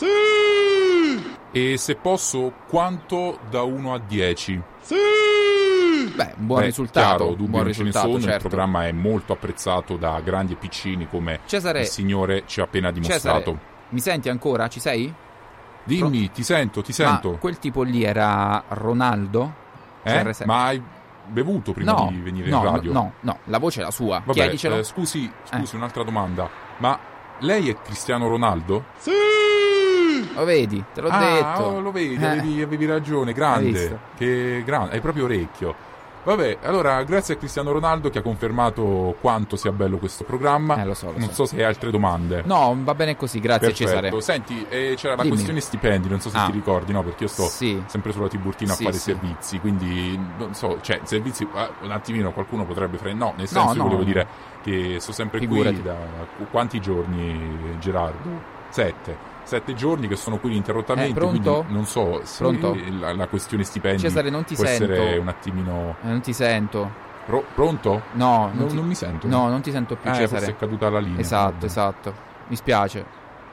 Speaker 1: E se posso, quanto da uno a dieci? Sì!
Speaker 2: Beh, un buon
Speaker 1: Beh,
Speaker 2: risultato,
Speaker 1: chiaro,
Speaker 2: un
Speaker 1: dubbi
Speaker 2: buon
Speaker 1: non ce ne
Speaker 2: risultato,
Speaker 1: sono,
Speaker 2: certo.
Speaker 1: il programma è molto apprezzato da grandi e piccini, come
Speaker 2: Cesare-
Speaker 1: il signore ci ha appena dimostrato.
Speaker 2: Cesare, mi senti ancora? Ci sei?
Speaker 1: Dimmi, ti sento, ti sento.
Speaker 2: Ma quel tipo lì era Ronaldo?
Speaker 1: Eh?
Speaker 2: C R sei.
Speaker 1: Ma hai bevuto prima
Speaker 2: No,
Speaker 1: di venire
Speaker 2: no,
Speaker 1: in radio?
Speaker 2: no, no, la voce è la sua.
Speaker 1: Vabbè,
Speaker 2: Chiedicelo.
Speaker 1: eh, scusi, scusi, un'altra domanda. Ma lei è Cristiano Ronaldo? Sì!
Speaker 2: Lo vedi, te l'ho
Speaker 1: ah,
Speaker 2: detto.
Speaker 1: oh, lo vedi,
Speaker 2: Eh.
Speaker 1: avevi, avevi ragione,
Speaker 2: Hai
Speaker 1: grande.
Speaker 2: visto?
Speaker 1: Che grande, hai proprio orecchio. Vabbè, allora grazie a Cristiano Ronaldo che ha confermato quanto sia bello questo programma.
Speaker 2: Eh, lo so, lo
Speaker 1: non
Speaker 2: so.
Speaker 1: so se hai altre domande.
Speaker 2: No, va bene così, grazie
Speaker 1: Perfetto.
Speaker 2: Cesare.
Speaker 1: Senti, eh, c'era la
Speaker 2: Dimmi.
Speaker 1: questione stipendi, non so se
Speaker 2: Ah.
Speaker 1: ti ricordi, no? Perché io sto
Speaker 2: Sì.
Speaker 1: sempre sulla Tiburtina
Speaker 2: Sì,
Speaker 1: a fare
Speaker 2: sì.
Speaker 1: servizi, quindi non so, cioè servizi eh, un attimino qualcuno potrebbe fare. No, nel
Speaker 2: No,
Speaker 1: senso
Speaker 2: no,
Speaker 1: volevo
Speaker 2: no.
Speaker 1: dire che sto sempre
Speaker 2: Figurati.
Speaker 1: qui da qu- quanti giorni, Gerardo? Sette. sette giorni che sono qui ininterrottamente,
Speaker 2: Eh, pronto?
Speaker 1: quindi non so se
Speaker 2: Pronto?
Speaker 1: la, la questione stipendi
Speaker 2: Cesare, non ti
Speaker 1: può
Speaker 2: sento.
Speaker 1: essere un attimino...
Speaker 2: Eh, non ti sento.
Speaker 1: Pro- pronto?
Speaker 2: No,
Speaker 1: non,
Speaker 2: ti-
Speaker 1: non mi sento.
Speaker 2: No, non ti sento più,
Speaker 1: Eh,
Speaker 2: Cesare.
Speaker 1: forse è caduta la linea.
Speaker 2: Esatto,
Speaker 1: Vabbè.
Speaker 2: esatto. Mi spiace.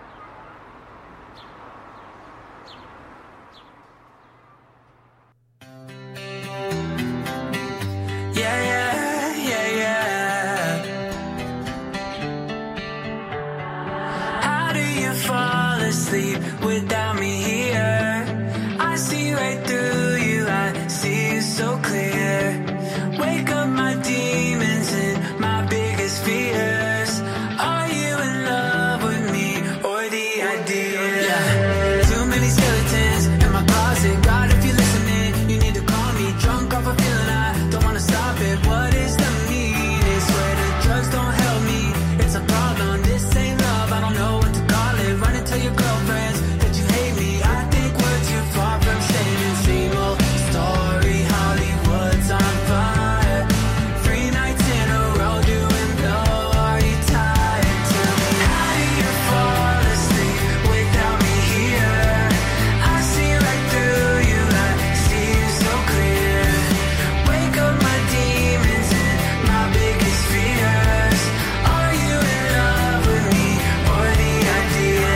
Speaker 14: Yeah, yeah, yeah, yeah. How do you fall asleep without me here? I see right through you, I see you so clear. Wake up my demons and my biggest fears. Are you in love with me or the idea? Yeah. Too many skeletons in my closet. God, if you're listening, you need to call me. Drunk off a feeling I don't wanna stop it. What is the meaning? Swear the drugs don't help me. It's a problem. This ain't love. I don't know what to call it. Run and tell your girlfriends that you hate me. I think we're too far from staying in same old story. Hollywood's on fire. Three nights in a row doing blow. Are you tired? Tell me, how do you fall asleep without me here? I see right through you. I see you so clear. Wake up my demons and my biggest fears. Are you in love with me or the idea?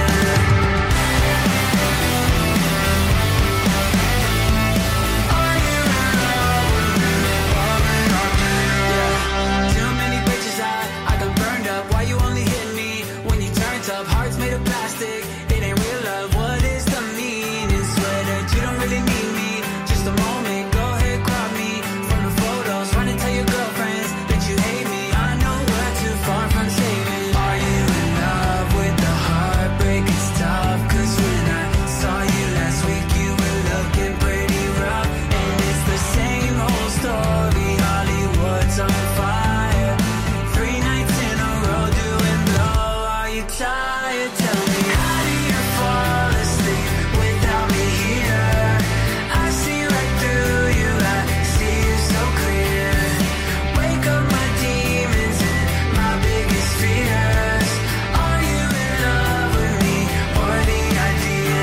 Speaker 14: Too many bitches I, I got burned up. Why you only hit me when you turned up? Hearts made of plastic, it ain't real love. What is the meaning? Swear that you don't really need me. Just a moment, go ahead, grab me from the photos. Run and tell your girlfriends that you hate me. I know we're too far from saving. Are you in love with the heartbreak? It's tough, cause when I saw you last week, you were looking pretty rough. And it's the same old story. Hollywood's on fire. Three nights in a row doing blow. Are you tired? Tell me, how do you fall asleep without me here? I see right through you. I see you so clear. Wake up my demons and my biggest fears. Are you in love with me or the idea?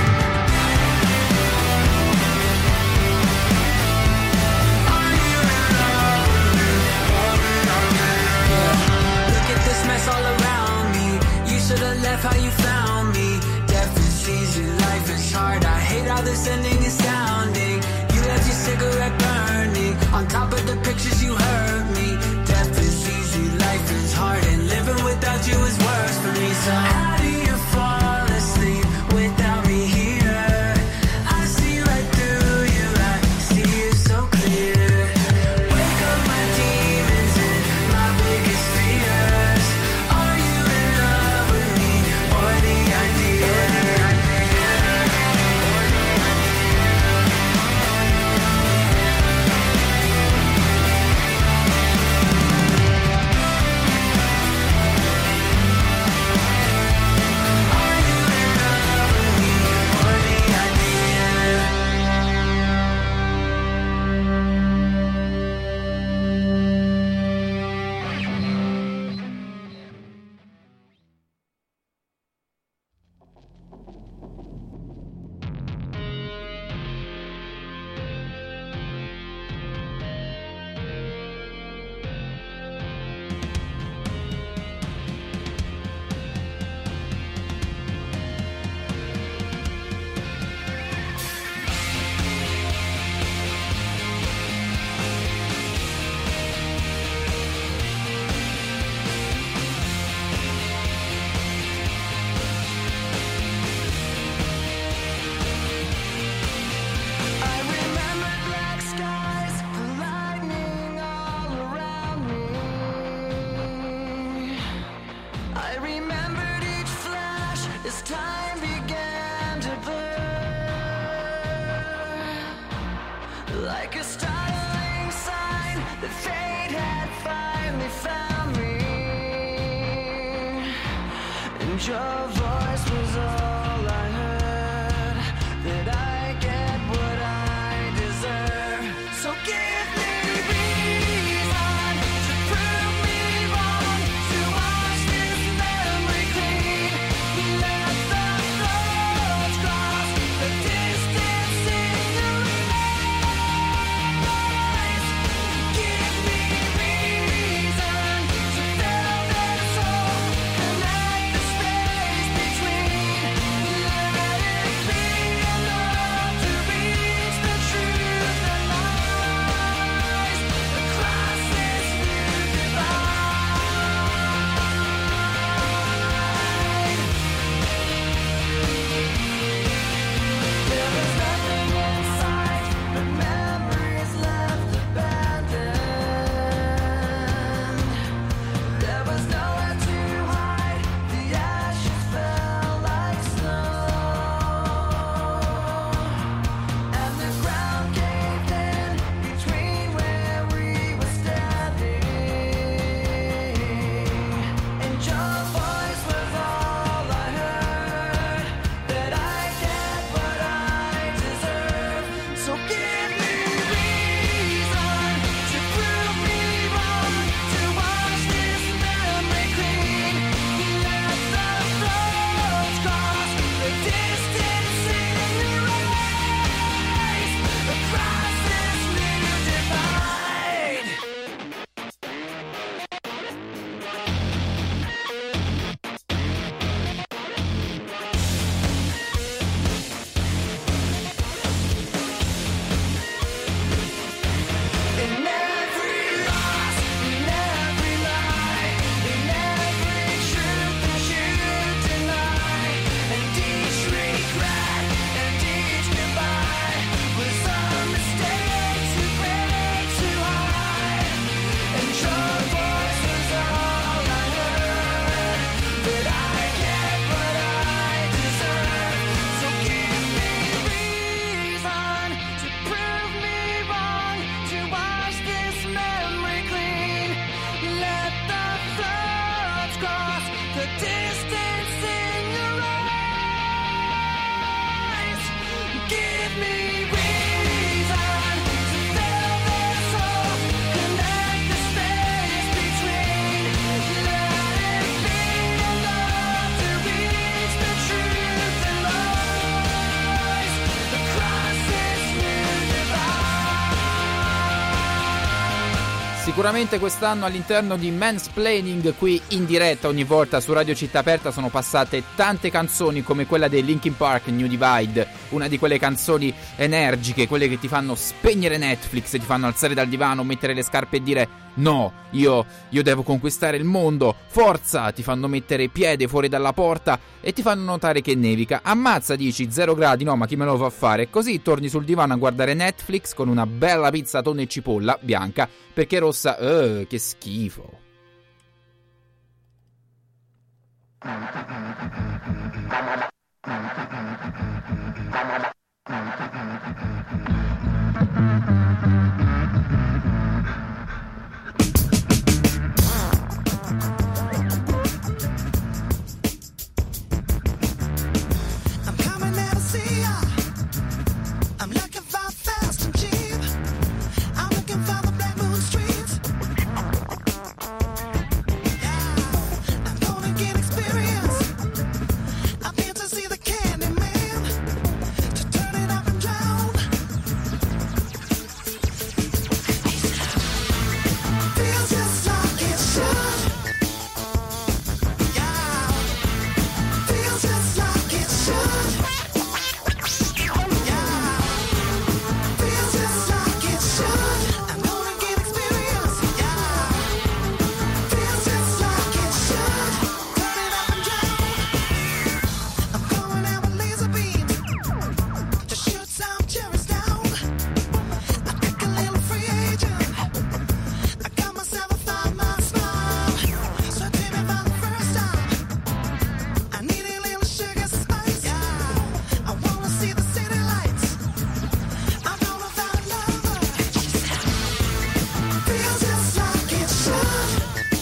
Speaker 14: Look at this mess all around me. You should've left how you found me. Death is easy, life is hard. I hate how this ending is sounding. You left your cigarette burning on top of the pictures you hurt me. Death is easy, life is hard, and living without you is worse for me. So how do you fall asleep without me here? I see right through you, I see you so clear. Wake up my demons and my biggest fears. Are you in love with me or the idea?
Speaker 9: Like a startling sign that fate had finally found me, and your voice was all I heard, that I get what I deserve. So give me reason to prove me wrong, to wash this memory clean. Let the
Speaker 2: Sicuramente quest'anno all'interno di Mansplaining, qui in diretta ogni volta su Radio Città Aperta, sono passate tante canzoni come quella dei Linkin Park, New Divide, una di quelle canzoni energiche, quelle che ti fanno spegnere Netflix, ti fanno alzare dal divano, mettere le scarpe e dire no, io, io devo conquistare il mondo, forza, ti fanno mettere piede fuori dalla porta e ti fanno notare che nevica. Ammazza, dici, zero gradi, no, ma chi me lo fa fare? Così torni sul divano a guardare Netflix con una bella pizza tonno e cipolla bianca, perché rossa, uh, che schifo.
Speaker 19: I'm coming there to see ya. I'm looking for fast and cheap. I'm looking for the Black Moon Streets. Yeah, I'm gonna get experience. I've been to see the Candy Man, to turn it up and down. Feels just like it should. Yeah, feels just like it should. Feels just like it should. I'm gonna get experience. Yeah. Feels just like it should. Turn it up and down. I'm going out with laser beams to shoot some cherries down. I think a little free agent. I got myself a five-mile smile. So take me for the first time. I need a little sugar spice. Yeah. I wanna see the city lights. I'm gonna find love. Feels just like it should.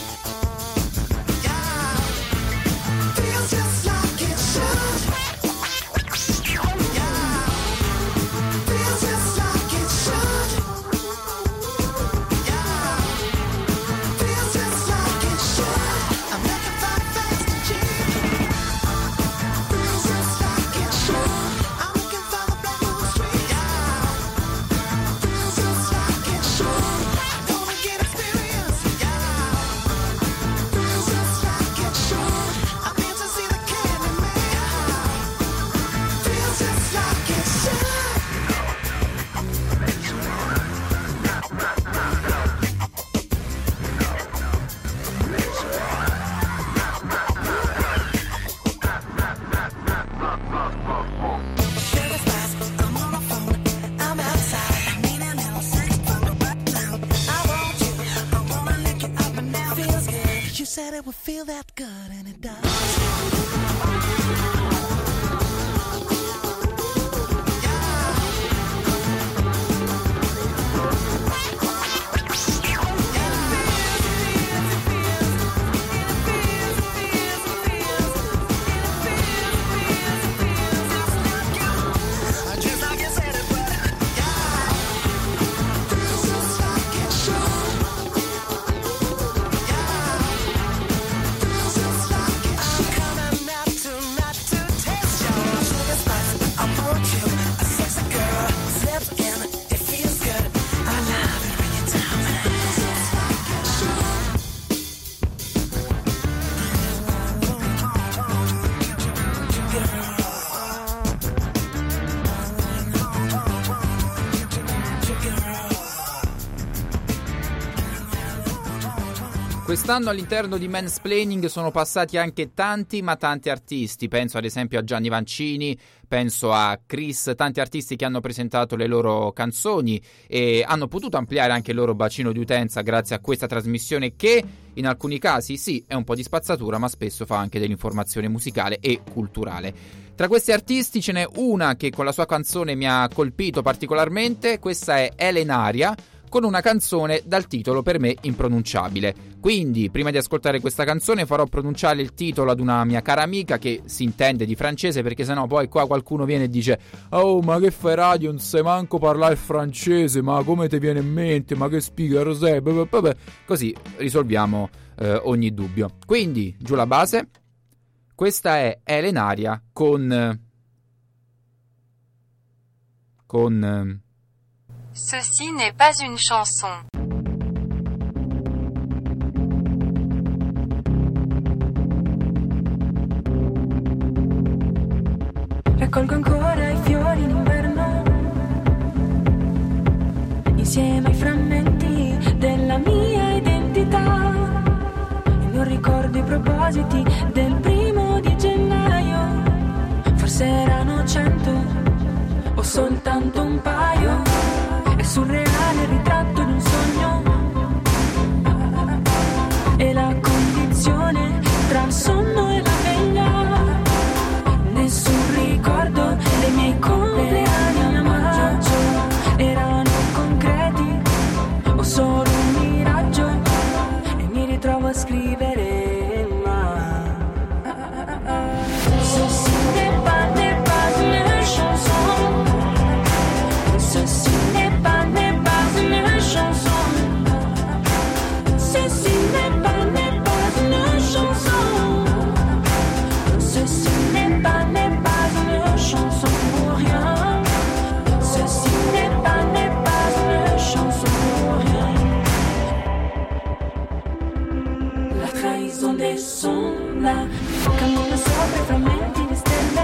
Speaker 19: Yeah. Feels just like it should. Yeah. Feels just like it should. Yeah. Feels just like it should. I'm looking for fast and cheap. Feels just like it should. I'm looking for the Black Moon Street. Yeah. Feels just like it should. I'm gonna get experience. Yeah. Feels just like it should. I've been to see the Candy Man. Feels just like it should. Sugar spice, I'm on my phone. I'm outside. I need a little sex from the butt down. I want you. I wanna lick it up and down. Feels good. You said it would feel that good, and it does. Just like you said it, but yeah. Feels just like it should. Yeah. Feels just like it should. I'm coming out tonight to taste your sugar spice. I want you, a sexy girl. Slip in, it feels good. I love it when you tell me. Feels just like it should.
Speaker 2: Quest'anno all'interno di Mansplaining sono passati anche tanti ma tanti artisti, penso ad esempio a Gianni Vancini, penso a Chris, tanti artisti che hanno presentato le loro canzoni e hanno potuto ampliare anche il loro bacino di utenza grazie a questa trasmissione che in alcuni casi sì è un po' di spazzatura ma spesso fa anche dell'informazione musicale e culturale. Tra questi artisti ce n'è una che con la sua canzone mi ha colpito particolarmente, questa è Elenaria, con una canzone dal titolo per me impronunciabile. Quindi, prima di ascoltare questa canzone, farò pronunciare il titolo ad una mia cara amica che si intende di francese, perché sennò poi qua qualcuno viene e dice: oh, ma che fai radio, non sai manco parlare il francese, ma come ti viene in mente, ma che speaker sei? Così risolviamo eh, ogni dubbio. Quindi, giù la base. Questa è Elenaria con... con...
Speaker 3: Ceci n'est pas une chanson. raccolgo ancora i fiori in inverno, insieme ai frammenti della mia identità, e non ricordo i propositi del primo di gennaio, forse erano cento o soltanto un paio, è surreale il ritratto di un sogno, e la condizione tra il sonno e la veglia, nessun ricordo dei miei compleanni a maggio, erano concreti o solo un miraggio, e mi ritrovo a scrivere ma ceci n'est pas, n'est pas une chanson, ceci n'est pas, n'est pas une chanson, ceci n'est pas, n'est pas une chanson, ceci n'est pas, n'est pas une chanson pour rien, ceci n'est pas, n'est pas une chanson pour rien. La trahison des sons là, cammino sopra i frammenti di stelle,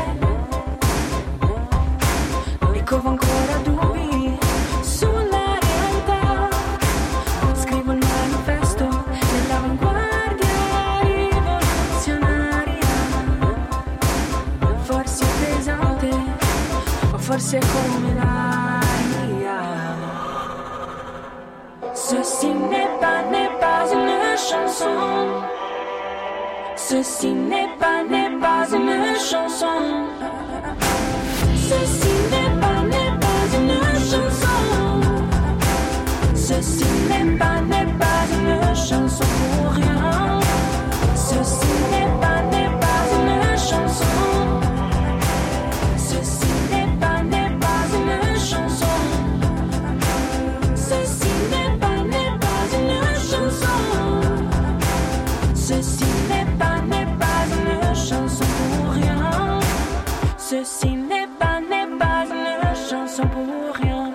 Speaker 3: mi covo ancora dubbi sulla realtà, scrivo il manifesto dell'avanguardia rivoluzionaria, forse è pesante o forse è come l'aria. Ceci n'est pas, n'est pas une chanson, ceci n'est pas, n'est pas une chanson, ceci n'est pas, n'est pas une chanson, ceci n'est pas, n'est pas une chanson pour rien, ceci n'est pas, n'est pas une chanson, ceci n'est pas, n'est pas une chanson, ceci n'est pas, n'est pas une chanson, ceci n'est pas, n'est pas une chanson pour rien, ceci n'est pas, n'est pas une chanson pour rien.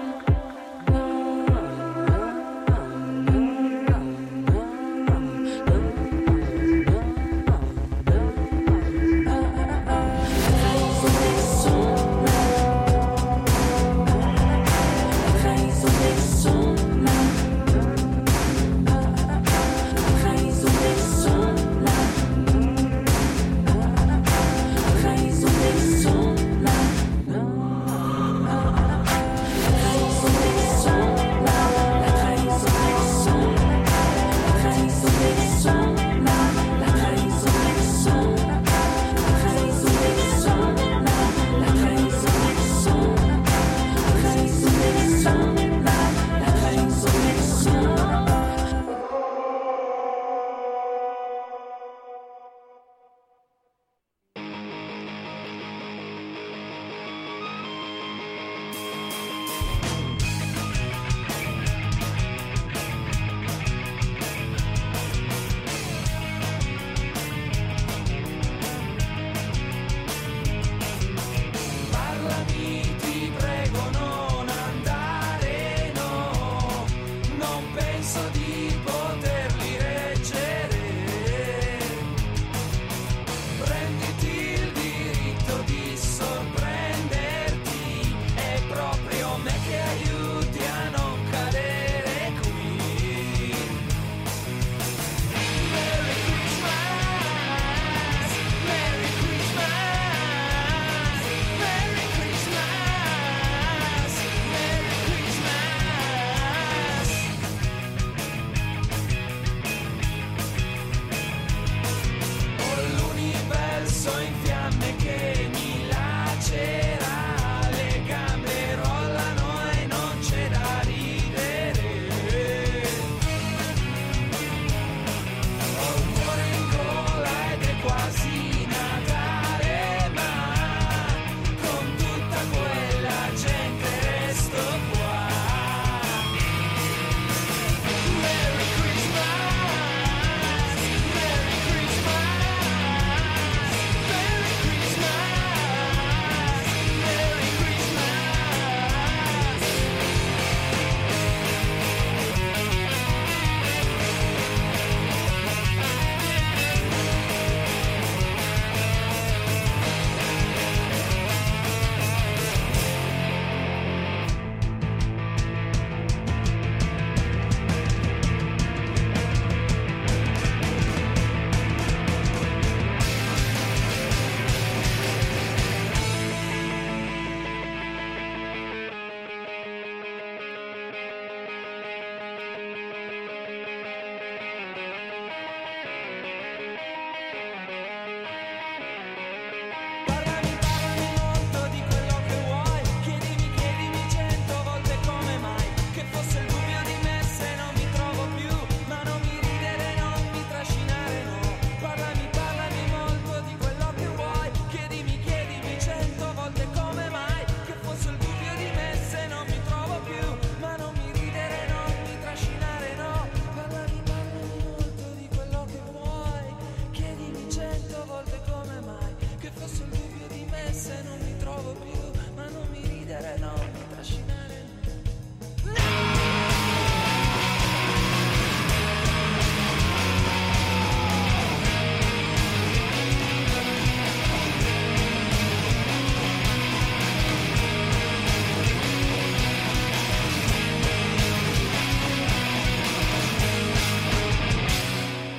Speaker 7: Parlami, ti prego, non andare, no, non penso di poterli reggere. Prenditi il diritto di sorprenderti, è proprio me che aiuti a non cadere qui. Merry Christmas, Merry Christmas, Merry Christmas, Merry Christmas.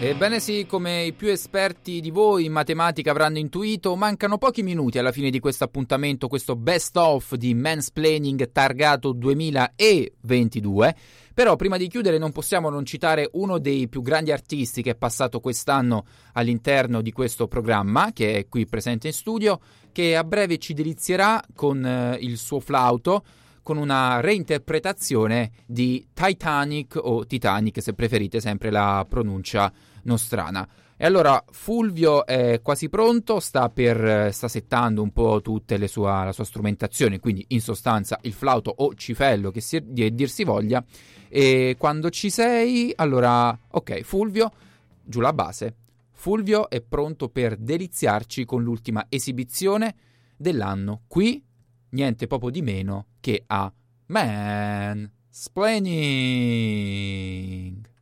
Speaker 2: Ebbene sì, come i più esperti di voi in matematica avranno intuito, mancano pochi minuti alla fine di questo appuntamento, questo best of di Mansplaining targato duemilaventidue. Però prima di chiudere non possiamo non citare uno dei più grandi artisti che è passato quest'anno all'interno di questo programma, che è qui presente in studio, che a breve ci delizierà con eh, il suo flauto, con una reinterpretazione di Titanic o Titanic, se preferite, sempre la pronuncia nostrana. E allora Fulvio è quasi pronto, sta per sta settando un po' tutte le sua, la sua strumentazione, quindi in sostanza il flauto o cifello che si, di, dir si voglia. E quando ci sei, allora ok, Fulvio, giù la base. Fulvio è pronto per deliziarci con l'ultima esibizione dell'anno, qui niente poco di meno che a Mansplaining.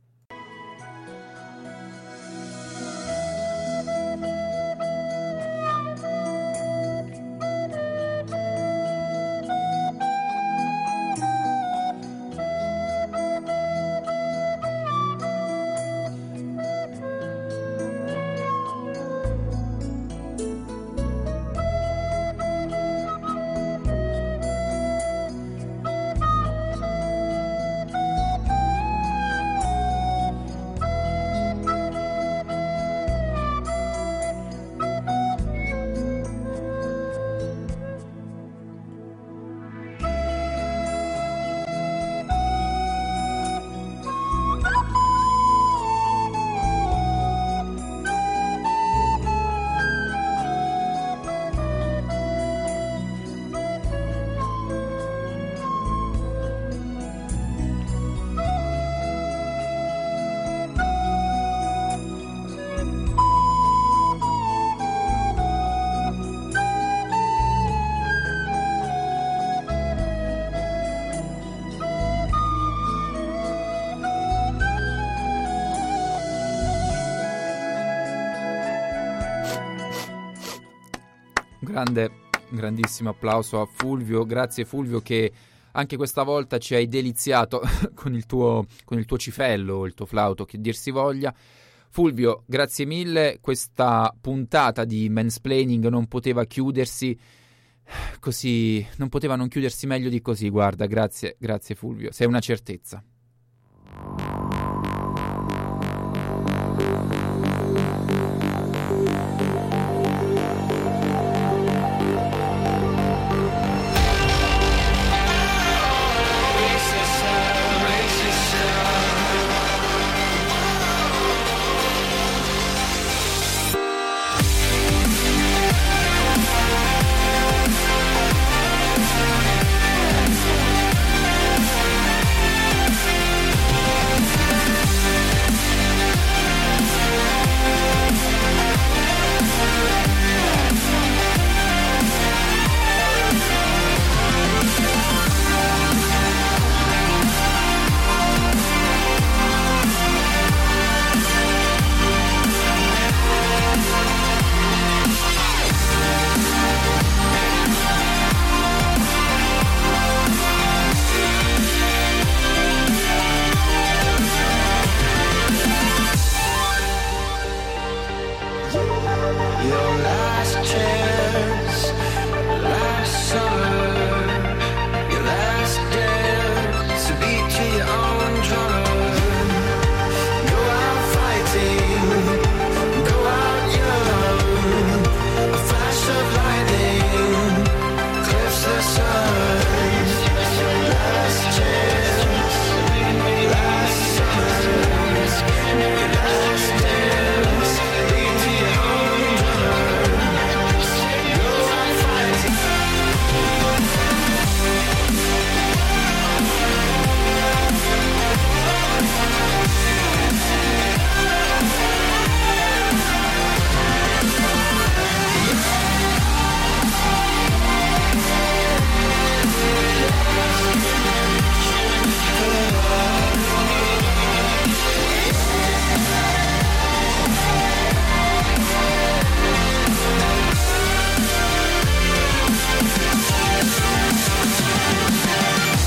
Speaker 2: Grande, grandissimo applauso a Fulvio, grazie Fulvio che anche questa volta ci hai deliziato con il tuo, con il tuo cifello, il tuo flauto, che dir si voglia. Fulvio, grazie mille, questa puntata di Mansplaining non poteva chiudersi così, non poteva non chiudersi meglio di così, guarda, grazie, grazie Fulvio, sei una certezza.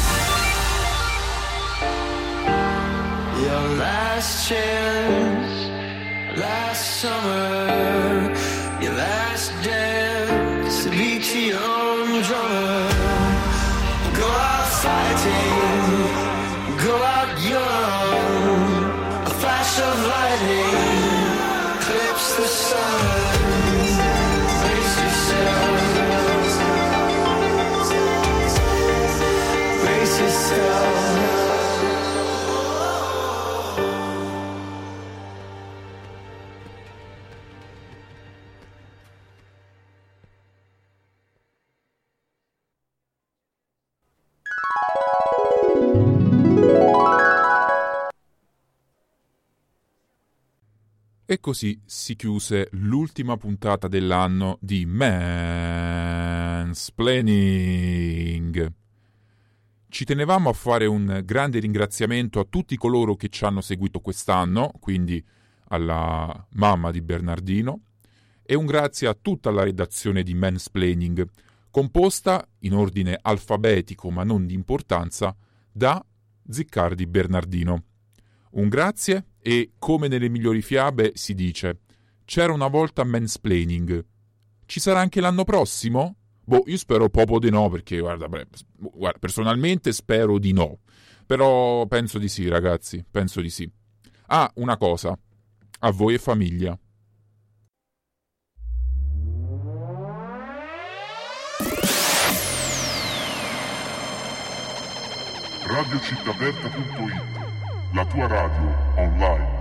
Speaker 7: last chance.
Speaker 14: last summer, your last dance, beat to your own drummer. Go out fighting, go out young, a flash of lightning clips the sun. Brace yourself, brace yourself.
Speaker 1: E così si chiuse l'ultima puntata dell'anno di Mansplaining. Ci tenevamo a fare un grande ringraziamento a tutti coloro che ci hanno seguito quest'anno, quindi alla mamma di Bernardino, e un grazie a tutta la redazione di Mansplaining, composta in ordine alfabetico ma non di importanza da Ziccardi Bernardino. Un grazie e, come nelle migliori fiabe, si dice: c'era una volta Mansplaining. Ci sarà anche l'anno prossimo? Boh, io spero proprio di no, perché guarda, beh, guarda, personalmente spero di no. Però penso di sì, ragazzi, penso di sì. Ah, una cosa, a voi e famiglia.
Speaker 4: radio città aperta punto it, la tua radio online.